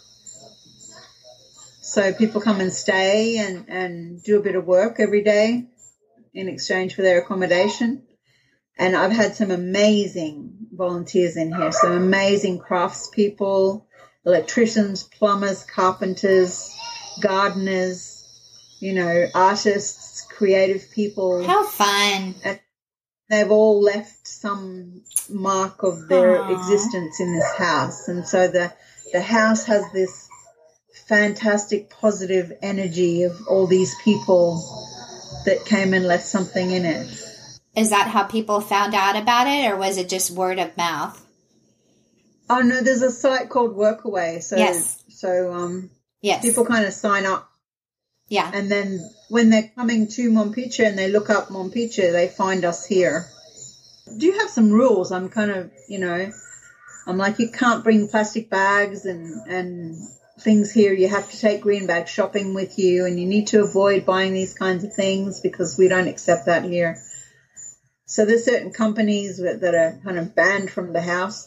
So people come and stay and, and do a bit of work every day in exchange for their accommodation. And I've had some amazing volunteers in here, some amazing craftspeople, electricians, plumbers, carpenters, gardeners, you know, artists, creative people. How fun. And they've all left some mark of their Aww. existence in this house. And so the, the house has this fantastic positive energy of all these people that came and left something in it. Is that how people found out about it, or was it just word of mouth? Oh, no, there's a site called Workaway. So, Yes. so um, Yes. people kind of sign up. Yeah. And then when they're coming to Mompiche and they look up Mompiche, they find us here. Do you have some rules? I'm kind of, you know, I'm like, you can't bring plastic bags and, and things here. You have to take green bag shopping with you, and you need to avoid buying these kinds of things because we don't accept that here. So there's certain companies that, that are kind of banned from the house.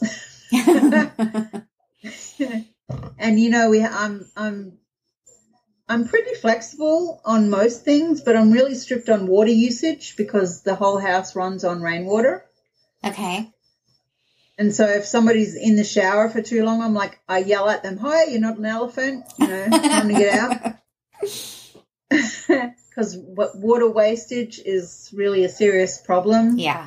And, you know, we, I'm, I'm, I'm pretty flexible on most things, but I'm really strict on water usage because the whole house runs on rainwater. Okay. And so if somebody's in the shower for too long, I'm like, I yell at them, hi, you're not an elephant, you know, time to get out. Because water wastage is really a serious problem. Yeah.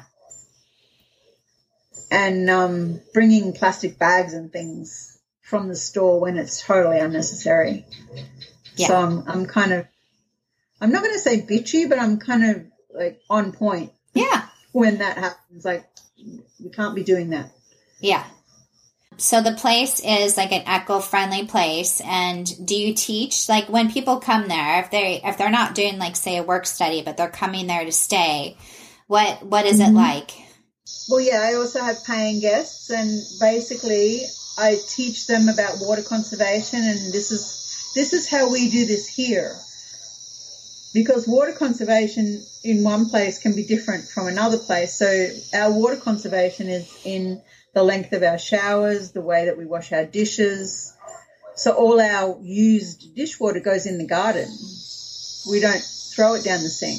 And um, bringing plastic bags and things from the store when it's totally unnecessary. Yeah. So I'm, I'm kind of, I'm not going to say bitchy, but I'm kind of like on point. Yeah. When that happens, like, we can't be doing that. Yeah. So the place is like an eco-friendly place. And do you teach, like, when people come there, if they if they're not doing, like, say, a work study, but they're coming there to stay, what what is Mm-hmm. it like? Well, yeah, I also have paying guests, and basically I teach them about water conservation, and this is this is how we do this here. Because water conservation in one place can be different from another place. So our water conservation is in the length of our showers, the way that we wash our dishes, So all our used dishwater goes in the garden. We don't throw it down the sink.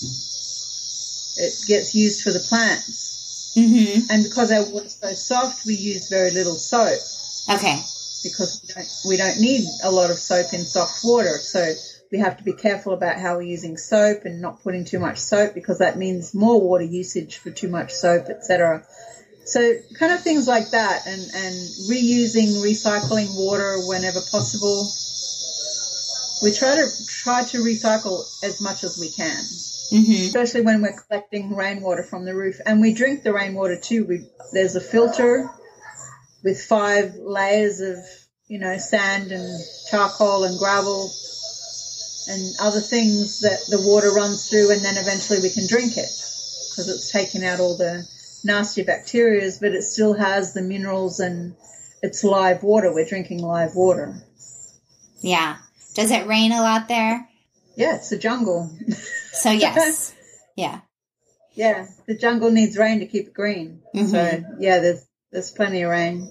It gets used for the plants. Mm-hmm. And because our water's so soft, we use very little soap. Okay. Because we don't, we don't need a lot of soap in soft water. So we have to be careful about how we're using soap and not putting too much soap, because that means more water usage for too much soap, et cetera. So kind of things like that, and, and reusing, recycling water whenever possible. We try to try to recycle as much as we can, mm-hmm. especially when we're collecting rainwater from the roof. And we drink the rainwater too. We, there's a filter with five layers of, you know, sand and charcoal and gravel and other things that the water runs through, and then eventually we can drink it because it's taken out all the nasty bacteria, but it still has the minerals and it's live water. We're drinking live water. Yeah. Does it rain a lot there? Yeah, it's a jungle. So yes. Yeah. Yeah, the jungle needs rain to keep it green. Mm-hmm. So yeah, there's there's plenty of rain.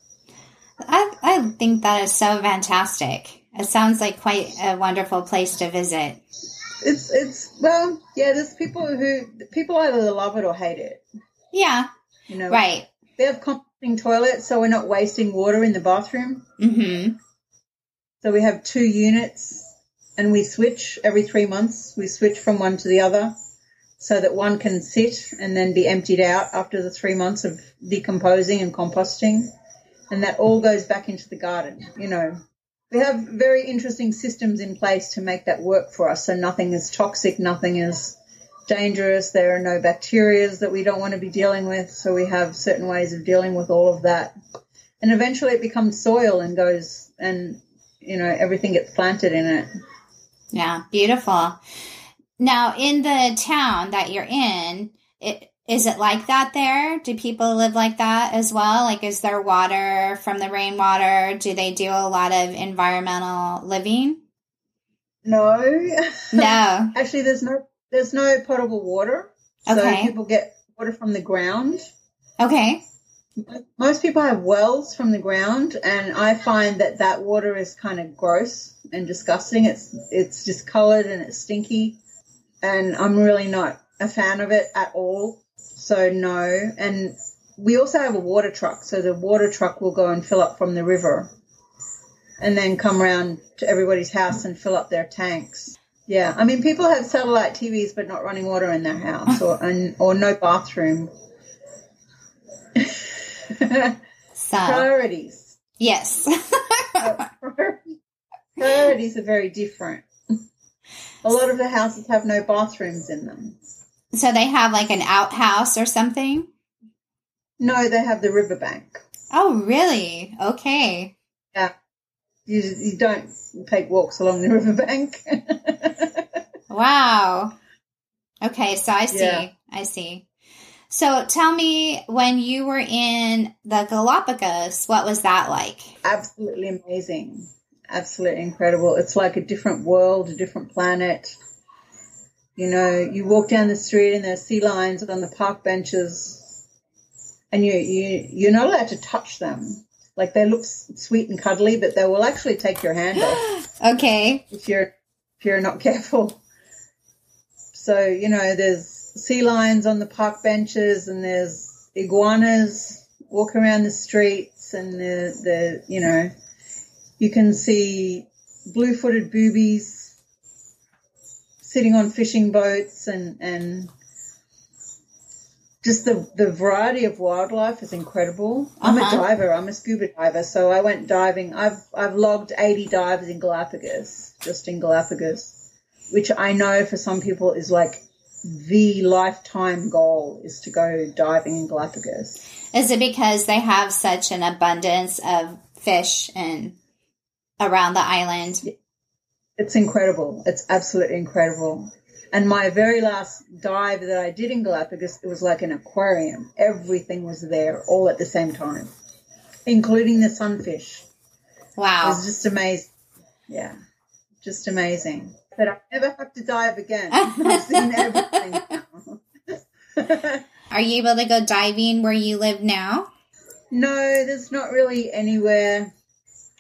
I I think that is so fantastic. It sounds like quite a wonderful place to visit. It's it's well, yeah. There's people who people either love it or hate it. Yeah, you know, right. They have composting toilets, so we're not wasting water in the bathroom. Mm-hmm. So we have two units, and we switch every three months. We switch from one to the other, so that one can sit and then be emptied out after the three months of decomposing and composting, and that all goes back into the garden. You know, we have very interesting systems in place to make that work for us, so nothing is toxic, nothing is dangerous. There are no bacterias that we don't want to be dealing with, so we have certain ways of dealing with all of that. And eventually it becomes soil and goes, and, you know, everything gets planted in it. Yeah, beautiful. Now, in the town that you're in, it, is it like that there? Do people live like that as well? Like, is there water from the rainwater? Do they do a lot of environmental living? No. No. Actually, there's no there's no potable water. So okay. People get water from the ground. Okay. Most people have wells from the ground, and I find that that water is kind of gross and disgusting. It's it's discolored and it's stinky, and I'm really not a fan of it at all. So no. And we also have a water truck, so the water truck will go and fill up from the river and then come around to everybody's house and fill up their tanks. Yeah, I mean, people have satellite T Vs but not running water in their house, or and, or no bathroom. So, priorities. Yes. Priorities are very different. A lot of the houses have no bathrooms in them. So they have like an outhouse or something? No, they have the riverbank. Oh, really? Okay. Yeah. You, you don't take walks along the riverbank. Wow. Okay, so I see. Yeah. I see. So tell me, when you were in the Galapagos, what was that like? Absolutely amazing. Absolutely incredible. It's like a different world, a different planet. You know, you walk down the street and there's sea lions on the park benches, and you, you, you're not allowed to touch them. Like, they look sweet and cuddly, but they will actually take your hand off. Okay. If you're, if you're not careful. So, you know, there's sea lions on the park benches, and there's iguanas walking around the streets, and the, the you know, you can see blue-footed boobies sitting on fishing boats, and, and just the, the variety of wildlife is incredible. I'm uh-huh. a diver. I'm a scuba diver, so I went diving. I've I've logged eighty dives in Galapagos, just in Galapagos, which I know for some people is like the lifetime goal, is to go diving in Galapagos. Is it because they have such an abundance of fish and around the island? It's incredible. It's absolutely incredible. And my very last dive that I did in Galapagos, it was like an aquarium. Everything was there all at the same time, including the sunfish. Wow. It was just amazing. Yeah, just amazing. But I never have to dive again. I've seen everything now. Are you able to go diving where you live now? No, there's not really anywhere.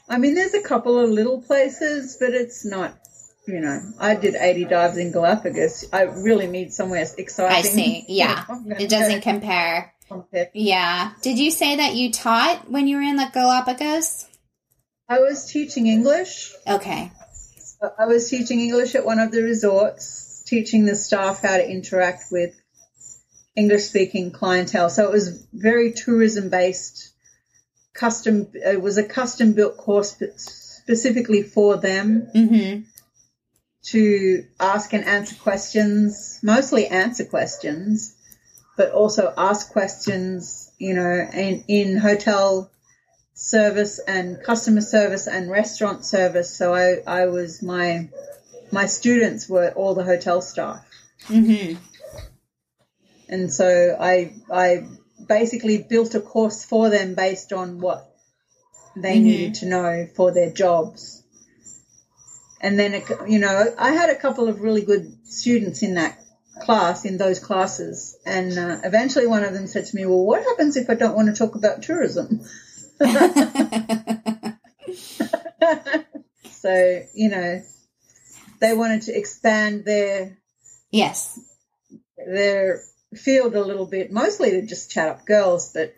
I mean, there's a couple of little places, but it's not, you know, I did eighty dives in Galapagos. I really need somewhere exciting. I see. Yeah. It doesn't compare. compare. Yeah. Did you say that you taught when you were in the Galapagos? I was teaching English. Okay. I was teaching English at one of the resorts, teaching the staff how to interact with English-speaking clientele. So it was very tourism-based, custom. It was a custom-built course specifically for them mm-hmm. to ask and answer questions, mostly answer questions, but also ask questions, you know, in, in hotel service and customer service and restaurant service. So I, I was, my my students were all the hotel staff. Mm-hmm. And so I I basically built a course for them based on what they mm-hmm. needed to know for their jobs. And then, you know, I had a couple of really good students in that class, in those classes. And uh, eventually one of them said to me, well, what happens if I don't want to talk about tourism? So, you know, they wanted to expand their yes their field a little bit, mostly to just chat up girls, but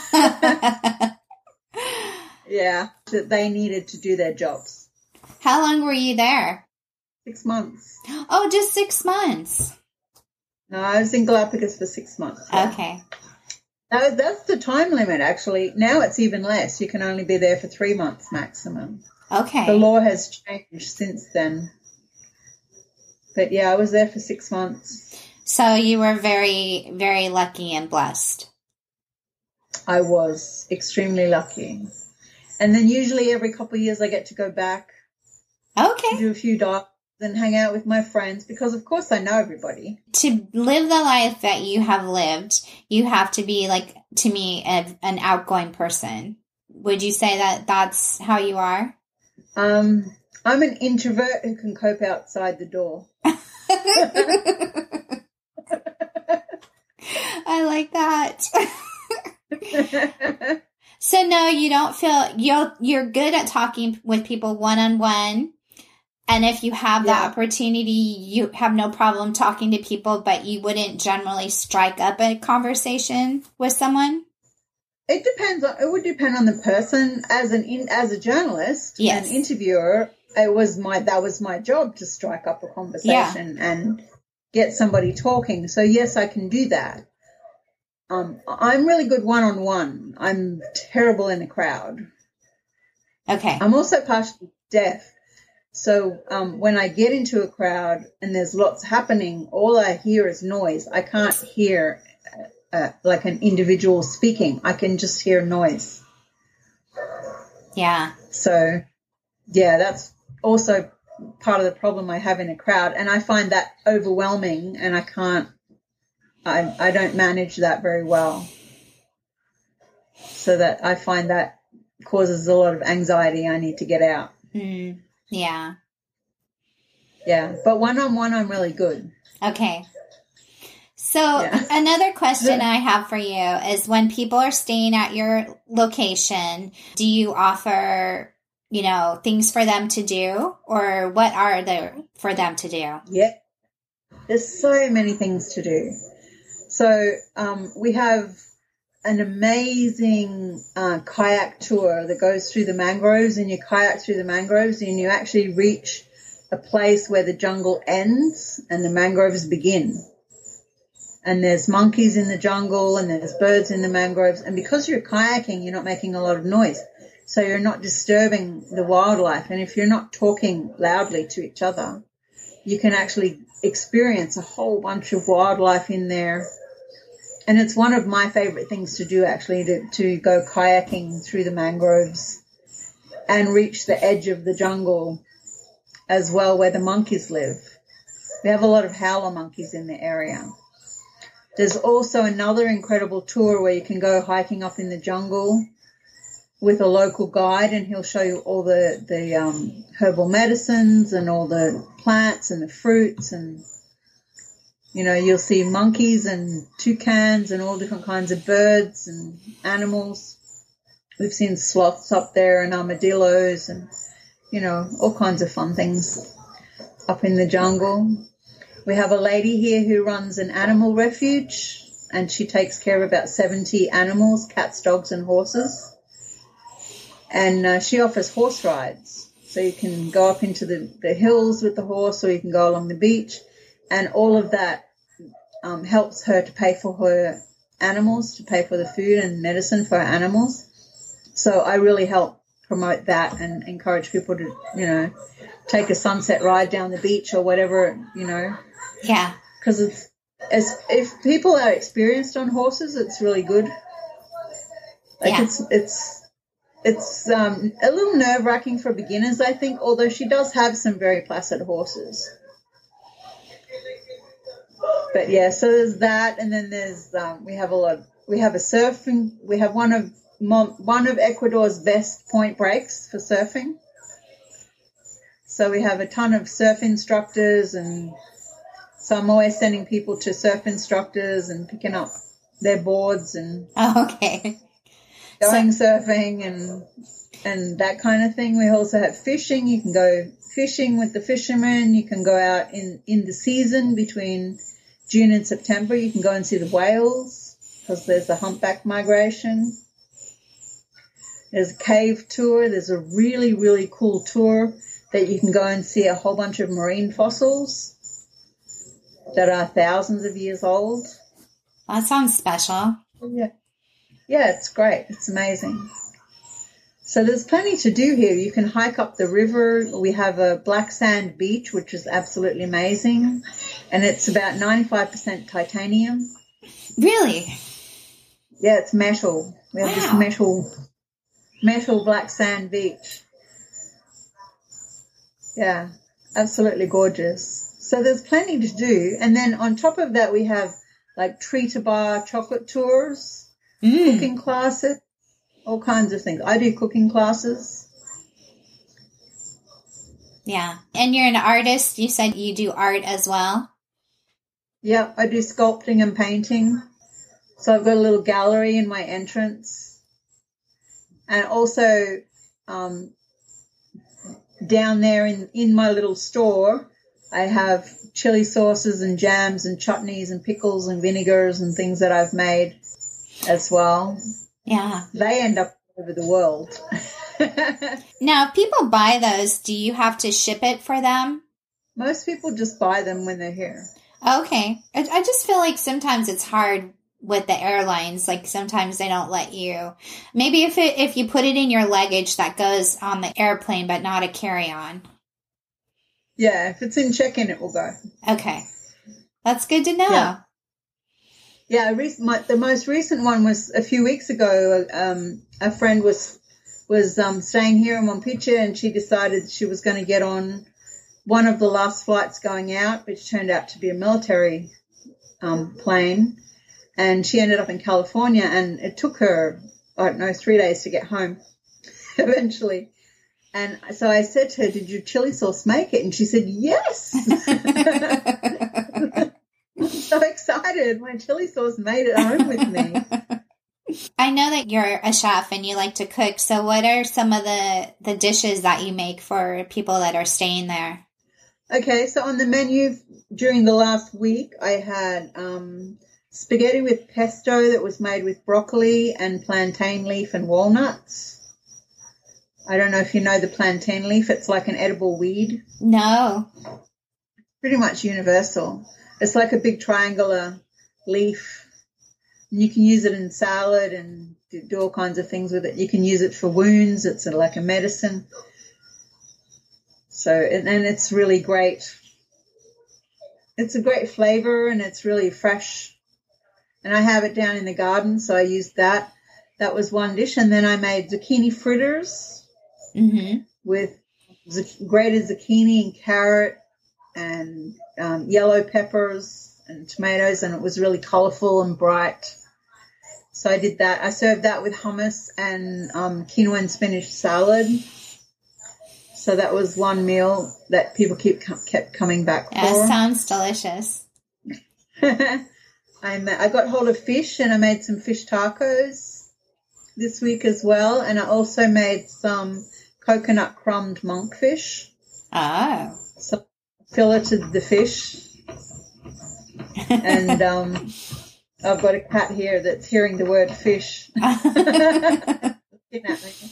yeah, that they needed to do their jobs. How long were you there? Six months. Oh, just six months. No, I was in Galapagos for six months. Yeah. Okay. No, that's the time limit, actually. Now it's even less. You can only be there for three months maximum. Okay. The law has changed since then. But, yeah, I was there for six months. So you were very, very lucky and blessed. I was extremely lucky. And then usually every couple of years I get to go back. Okay. Do a few dives and hang out with my friends because, of course, I know everybody. To live the life that you have lived, you have to be, like, to me, a, an outgoing person. Would you say that that's how you are? Um, I'm an introvert who can cope outside the door. I like that. So, no, you don't feel, you're, you're good at talking with people one-on-one. And if you have yeah. that opportunity, you have no problem talking to people, but you wouldn't generally strike up a conversation with someone? It depends on, it would depend on the person. As an in, as a journalist, yes. an interviewer, it was my, that was my job to strike up a conversation yeah. and get somebody talking. So yes, I can do that. Um, I'm really good one-on-one. I'm terrible in a crowd. Okay. I'm also partially deaf. So um, when I get into a crowd and there's lots happening, all I hear is noise. I can't hear uh, like an individual speaking. I can just hear noise. Yeah. So, yeah, that's also part of the problem I have in a crowd. And I find that overwhelming and I can't, I, I don't manage that very well. So that I find that causes a lot of anxiety. I need to get out. Mm. Yeah. Yeah. But one-on-one, I'm really good. Okay. So yeah. Another question I have for you is when people are staying at your location, do you offer, you know, things for them to do or what are there for them to do? Yeah. There's so many things to do. So um, we have an amazing uh, kayak tour that goes through the mangroves, and you kayak through the mangroves and you actually reach a place where the jungle ends and the mangroves begin. And there's monkeys in the jungle and there's birds in the mangroves. And because you're kayaking, you're not making a lot of noise. So you're not disturbing the wildlife. And if you're not talking loudly to each other, you can actually experience a whole bunch of wildlife in there. And it's one of my favorite things to do, actually, to, to go kayaking through the mangroves and reach the edge of the jungle as well where the monkeys live. We have a lot of howler monkeys in the area. There's also another incredible tour where you can go hiking up in the jungle with a local guide, and he'll show you all the, the um, herbal medicines and all the plants and the fruits, and you know, you'll see monkeys and toucans and all different kinds of birds and animals. we've seen sloths up there and armadillos and, you know, all kinds of fun things up in the jungle. We have a lady here who runs an animal refuge, and she takes care of about seventy animals, cats, dogs, and horses. And uh, she offers horse rides. So you can go up into the, the hills with the horse, or you can go along the beach. And all of that um, helps her to pay for her animals, to pay for the food and medicine for her animals. So I really help promote that and encourage people to, you know, take a sunset ride down the beach or whatever, you know. Yeah. Because it's, as if people are experienced on horses, it's really good. Like yeah. it's it's it's um, a little nerve wracking for beginners, I think. Although she does have some very placid horses. But yeah, so there's that, and then there's um, we have a lot. We have a surfing. We have one of one of Ecuador's best point breaks for surfing. So we have a ton of surf instructors, and so I'm always sending people to surf instructors and picking up their boards and oh, okay. going so- surfing and and that kind of thing. We also have fishing. You can go fishing with the fishermen. You can go out in, in the season between June and September. You can go and see the whales because there's the humpback migration. There's a cave tour. There's a really, really cool tour that you can go and see a whole bunch of marine fossils that are thousands of years old. That sounds special. Yeah. Yeah, it's great. It's amazing. So there's plenty to do here. You can hike up the river. We have a black sand beach, which is absolutely amazing. And it's about ninety-five percent titanium. Really? Yeah, it's metal. We have wow. this metal, metal black sand beach. Yeah, absolutely gorgeous. So there's plenty to do. And then on top of that, we have like tree to bar chocolate tours, mm. cooking classes, all kinds of things. I do cooking classes. Yeah. And you're an artist. You said you do art as well. Yeah, I do sculpting and painting. So I've got a little gallery in my entrance. And also um, down there in, in my little store, I have chili sauces and jams and chutneys and pickles and vinegars and things that I've made as well. Yeah. They end up all over the world. Now, if people buy those, do you have to ship it for them? Most people just buy them when they're here. Okay. I, I just feel like sometimes it's hard with the airlines. Like sometimes they don't let you. Maybe if it, if you put it in your luggage that goes on the airplane but not a carry-on. Yeah, if it's in check-in, it will go. Okay. That's good to know. Yeah. Yeah, my, the most recent one was a few weeks ago. Um, a friend was was um, staying here in Mompiche, and she decided she was going to get on one of the last flights going out, which turned out to be a military um, plane. And she ended up in California, and it took her, I don't know, three days to get home eventually. And so I said to her, did your chili sauce make it? And she said, yes. I'm so excited. My chili sauce made it home with me. I know that you're a chef and you like to cook. So what are some of the, the dishes that you make for people that are staying there? Okay, so on the menu during the last week, I had um, spaghetti with pesto that was made with broccoli and plantain leaf and walnuts. I don't know if you know the plantain leaf. It's like an edible weed. No. Pretty much universal. It's like a big triangular leaf. And you can use it in salad and do all kinds of things with it. You can use it for wounds. It's like a medicine. So, and, and it's really great. It's a great flavor, and it's really fresh. And I have it down in the garden, so I used that. That was one dish. And then I made zucchini fritters mm-hmm. with z- grated zucchini and carrot and um, yellow peppers and tomatoes, and it was really colorful and bright. So I did that. I served that with hummus and um, quinoa and spinach salad. So that was one meal that people keep kept coming back yeah, for. It sounds delicious. I I got hold of fish, and I made some fish tacos this week as well, and I also made some coconut crumbed monkfish. Oh. So I filleted the fish, and um, I've got a cat here that's hearing the word fish. Looking at me.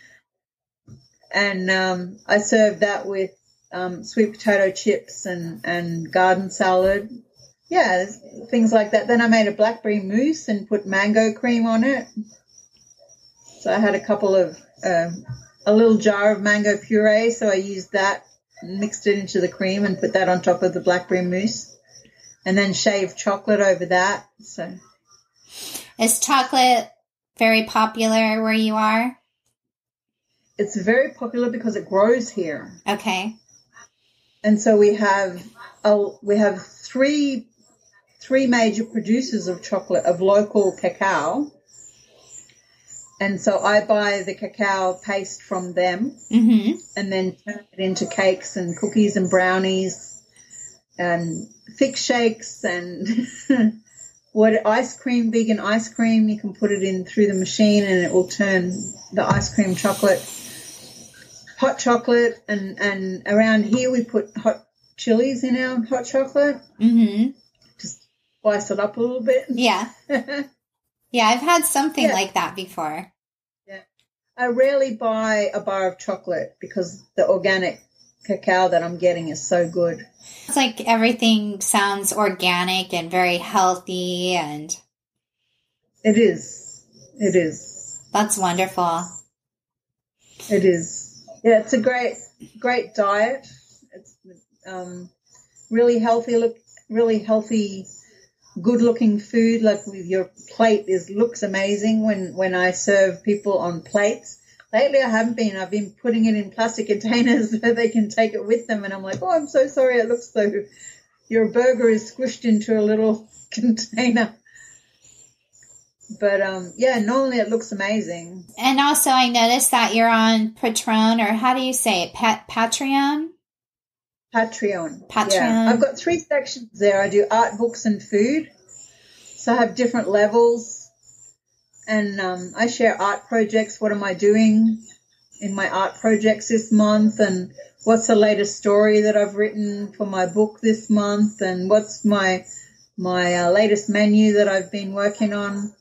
And um, I served that with um, sweet potato chips and, and garden salad. Yeah, things like that. Then I made a blackberry mousse and put mango cream on it. So I had a couple of, uh, a little jar of mango puree, so I used that and mixed it into the cream and put that on top of the blackberry mousse. And then shaved chocolate over that. So, is chocolate very popular where you are? It's very popular because it grows here. Okay. And so we have a, we have three three major producers of chocolate, of local cacao. And so I buy the cacao paste from them, mm-hmm. and then turn it into cakes and cookies and brownies and thick shakes and what ice cream, vegan ice cream. You can put it in through the machine and it will turn the ice cream chocolate. Hot chocolate, and, and around here we put hot chilies in our hot chocolate. Mm-hmm. Just spice it up a little bit. Yeah. Yeah, I've had something yeah. like that before. Yeah. I rarely buy a bar of chocolate because the organic cacao that I'm getting is so good. It's like everything sounds organic and very healthy, and it is. It is. That's wonderful. It is. Yeah, it's a great, great diet. It's um, really healthy. Look, really healthy, good-looking food. Like your plate is looks amazing when when I serve people on plates. Lately, I haven't been. I've been putting it in plastic containers so they can take it with them. And I'm like, oh, I'm so sorry. It looks so. Your burger is squished into a little container. But, um, yeah, normally it looks amazing. And also I noticed that you're on Patreon, or how do you say it? Pat- Patreon? Patreon. Patreon. Yeah. I've got three sections there. I do art, books, and food. So I have different levels. And um, I share art projects. What am I doing in my art projects this month? And what's the latest story that I've written for my book this month? And what's my, my uh, latest menu that I've been working on?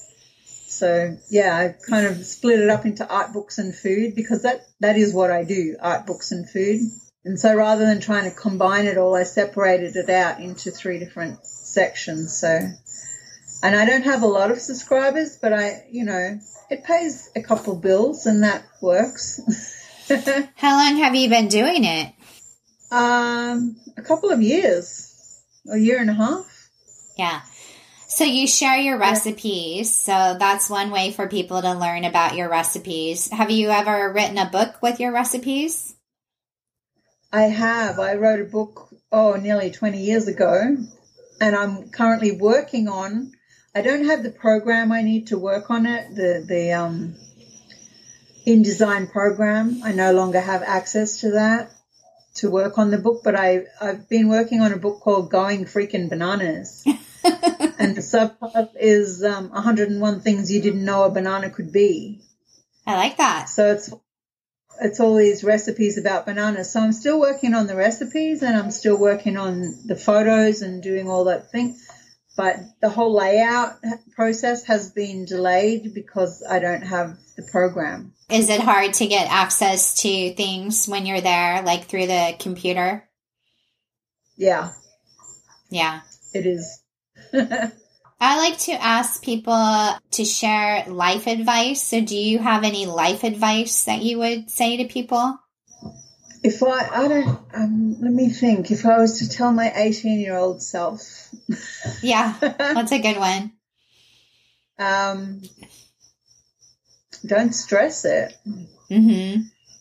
So, yeah, I kind of split it up into art, books, and food because that, that is what I do, art, books, and food. And so rather than trying to combine it all, I separated it out into three different sections. So, and I don't have a lot of subscribers, but I, you know, it pays a couple bills and that works. How long have you been doing it? Um, a couple of years, a year and a half. Yeah. So you share your recipes, so that's one way for people to learn about your recipes. Have you ever written a book with your recipes? I have. I wrote a book, oh, nearly twenty years ago, and I'm currently working on, I don't have the program I need to work on it, the, the um, InDesign program. I no longer have access to that to work on the book, but I, I've been working on a book called Going Freaking Bananas. And the subtitle is um, one hundred and one Things You Didn't Know a Banana Could Be. I like that. So it's it's all these recipes about bananas. So I'm still working on the recipes and I'm still working on the photos and doing all that thing. But the whole layout process has been delayed because I don't have the program. Is it hard to get access to things when you're there, like through the computer? Yeah. Yeah. It is. I like to ask people to share life advice. So do you have any life advice that you would say to people? If I, I don't, um, let me think. If I was to tell my eighteen-year-old self. Yeah, that's a good one. Um, don't stress it. Mm-hmm.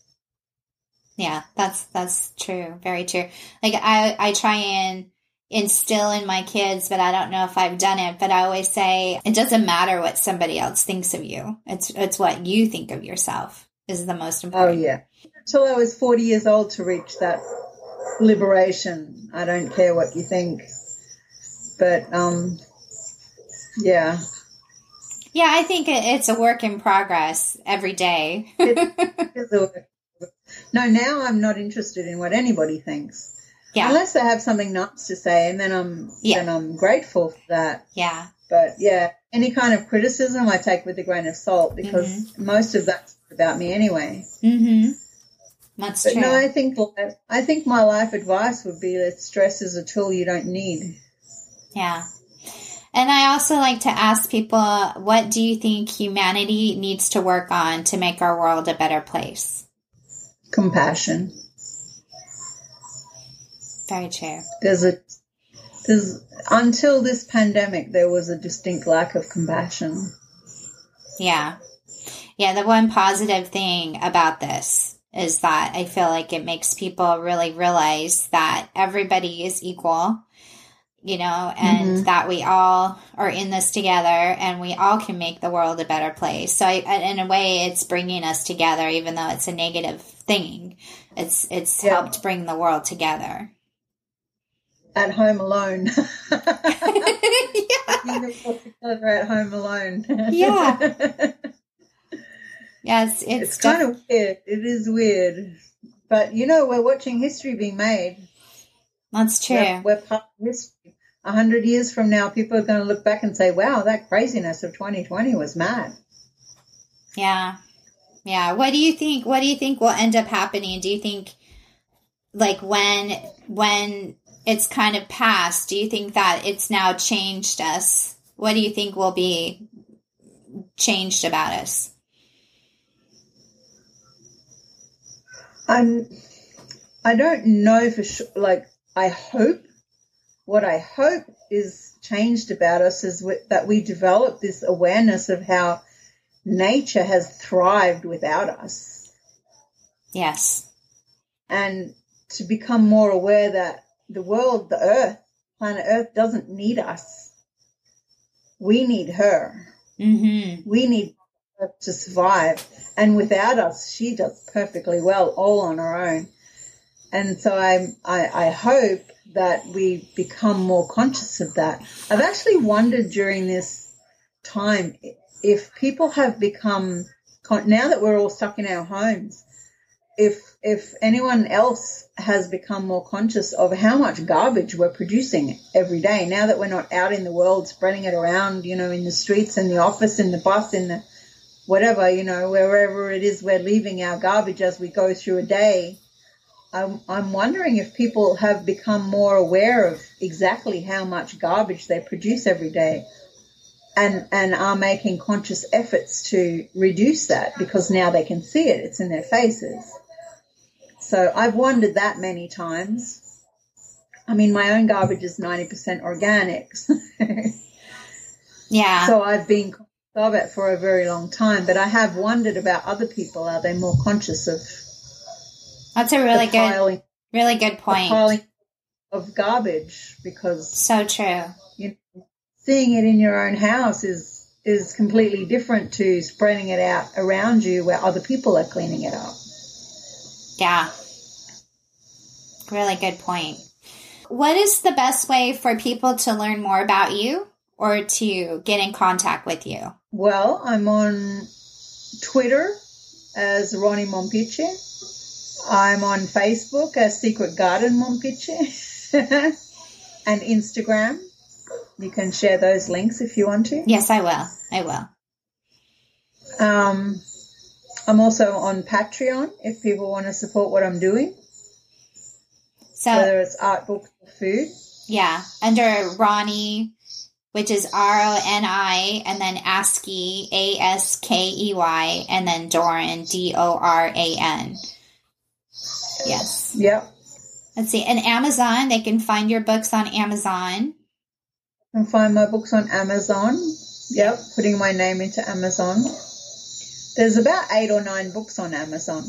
Yeah, that's, that's true. Very true. Like I, I try and instill in my kids, but I don't know if I've done it, but I always say it doesn't matter what somebody else thinks of you. It's it's what you think of yourself is the most important. Oh, yeah. Until I was forty years old to reach that liberation. I don't care what you think. But, um, yeah. Yeah, I think it, it's a work in progress every day. It is a work. No, now I'm not interested in what anybody thinks. Yeah. Unless they have something nice to say, and then I'm Yeah. then I'm grateful for that. Yeah. But yeah, any kind of criticism I take with a grain of salt, because mm-hmm. most of that's about me anyway. Mm-hmm. That's but true. No, I think I think my life advice would be that stress is a tool you don't need. Yeah. And I also like to ask people, what do you think humanity needs to work on to make our world a better place? Compassion. Very true. There's a there's until this pandemic there was a distinct lack of compassion. Yeah. Yeah, the one positive thing about this is that I feel like it makes people really realize that everybody is equal, you know, and mm-hmm. that we all are in this together and we all can make the world a better place. So I, in a way, it's bringing us together, even though it's a negative thing. It's, it's yeah. helped bring the world together. At home alone. Yeah. Together at home alone. Yeah. Yes, it's, it's kind def- of weird. It is weird. But, you know, we're watching history being made. That's true. We're, we're part of history. A hundred years from now, people are going to look back and say, wow, that craziness of twenty twenty was mad. Yeah. Yeah. What do you think? What do you think will end up happening? Do you think, like, when, when it's kind of past, do you think that it's now changed us? What do you think will be changed about us? I'm, I don't know for sure. Like, I hope, what I hope is changed about us is w- that we develop this awareness of how nature has thrived without us. Yes. And to become more aware that the world, the earth, planet Earth doesn't need us. We need her. Mm-hmm. We need her to survive. And without us, she does perfectly well all on her own. And so I, I, I hope that we become more conscious of that. I've actually wondered during this time if people have become, now that we're all stuck in our homes, if if anyone else has become more conscious of how much garbage we're producing every day, now that we're not out in the world spreading it around, you know, in the streets, in the office, in the bus, in the whatever, you know, wherever it is we're leaving our garbage as we go through a day. I'm, I'm wondering if people have become more aware of exactly how much garbage they produce every day and, and are making conscious efforts to reduce that because now they can see it. It's in their faces. So I've wondered that many times. I mean, my own garbage is ninety percent organics. Yeah. So I've been conscious of it for a very long time, but I have wondered about other people. Are they more conscious of That's a really good, piling, really good point. The piling of garbage, because so true. You know, seeing it in your own house is is completely different to spreading it out around you where other people are cleaning it up. Yeah. Really good point. What is the best way for people to learn more about you or to get in contact with you? Well, I'm on Twitter as Ronnie Mompiche. I'm on Facebook as Secret Garden Mompiche. And Instagram. You can share those links if you want to. Yes, I will. I will. Um, I'm also on Patreon if people want to support what I'm doing. So, whether it's art, books, or food. Yeah. Under Ronnie, which is R O N I, and then Askey, A S K E Y, and then Doran, D O R A N. Yes. Yep. Let's see. And Amazon, they can find your books on Amazon. You can find my books on Amazon. Yep, putting my name into Amazon. There's about eight or nine books on Amazon.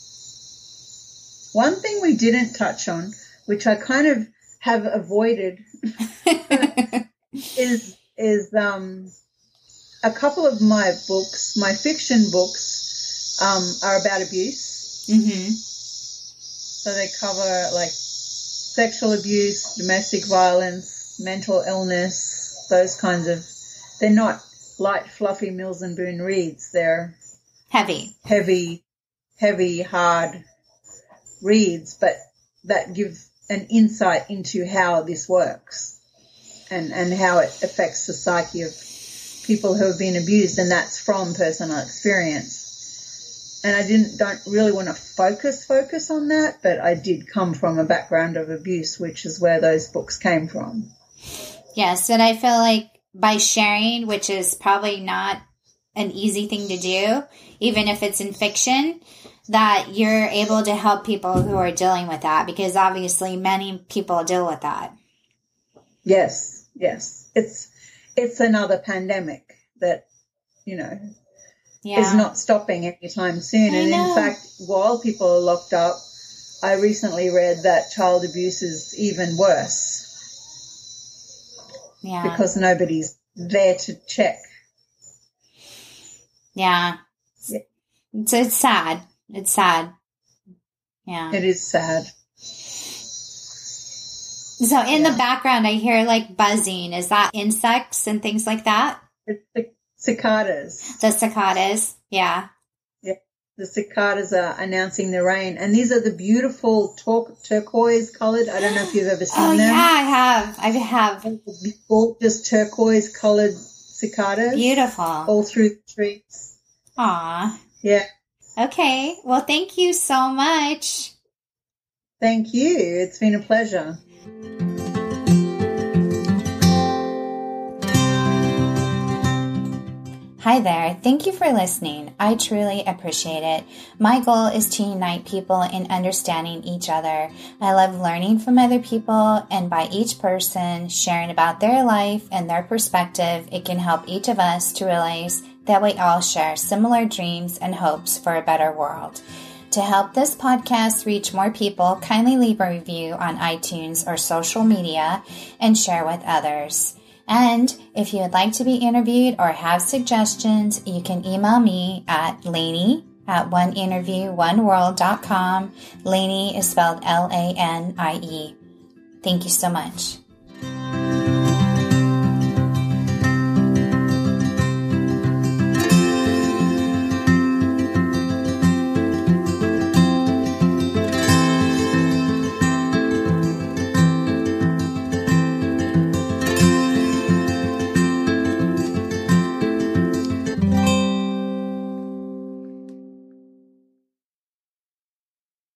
One thing we didn't touch on, which I kind of have avoided, is is um a couple of my books, my fiction books, um, are about abuse. Mm-hmm. So they cover like sexual abuse, domestic violence, mental illness, those kinds of. They're not light, fluffy Mills and Boon reads. They're heavy, heavy, heavy, hard reads, but that give an insight into how this works and, and how it affects the psyche of people who have been abused, and that's from personal experience. And I didn't don't really want to focus focus on that, but I did come from a background of abuse, which is where those books came from. Yes, and I feel like by sharing, which is probably not an easy thing to do, even if it's in fiction, that you're able to help people who are dealing with that, because obviously many people deal with that. Yes, yes. It's it's another pandemic that, you know, yeah. is not stopping anytime soon. I and know. In fact, while people are locked up, I recently read that child abuse is even worse. Yeah. Because nobody's there to check. Yeah. yeah. It's, it's sad. It's sad. Yeah. It is sad. So in yeah. the background, I hear like buzzing. Is that insects and things like that? It's the cicadas. The cicadas. Yeah. Yeah. The cicadas are announcing the rain. And these are the beautiful tur- turquoise colored. I don't know if you've ever seen oh, them. Oh, yeah, I have. I have. Gorgeous turquoise colored cicadas. Beautiful. All through the trees. Aw. Yeah. Okay. Well, thank you so much. Thank you. It's been a pleasure. Hi there. Thank you for listening. I truly appreciate it. My goal is to unite people in understanding each other. I love learning from other people, and by each person sharing about their life and their perspective, it can help each of us to realize that we all share similar dreams and hopes for a better world. To help this podcast reach more people, kindly leave a review on iTunes or social media and share with others. And if you would like to be interviewed or have suggestions, you can email me at Lainey at one interview one world dot com. Lainey is spelled L A N I E. Thank you so much.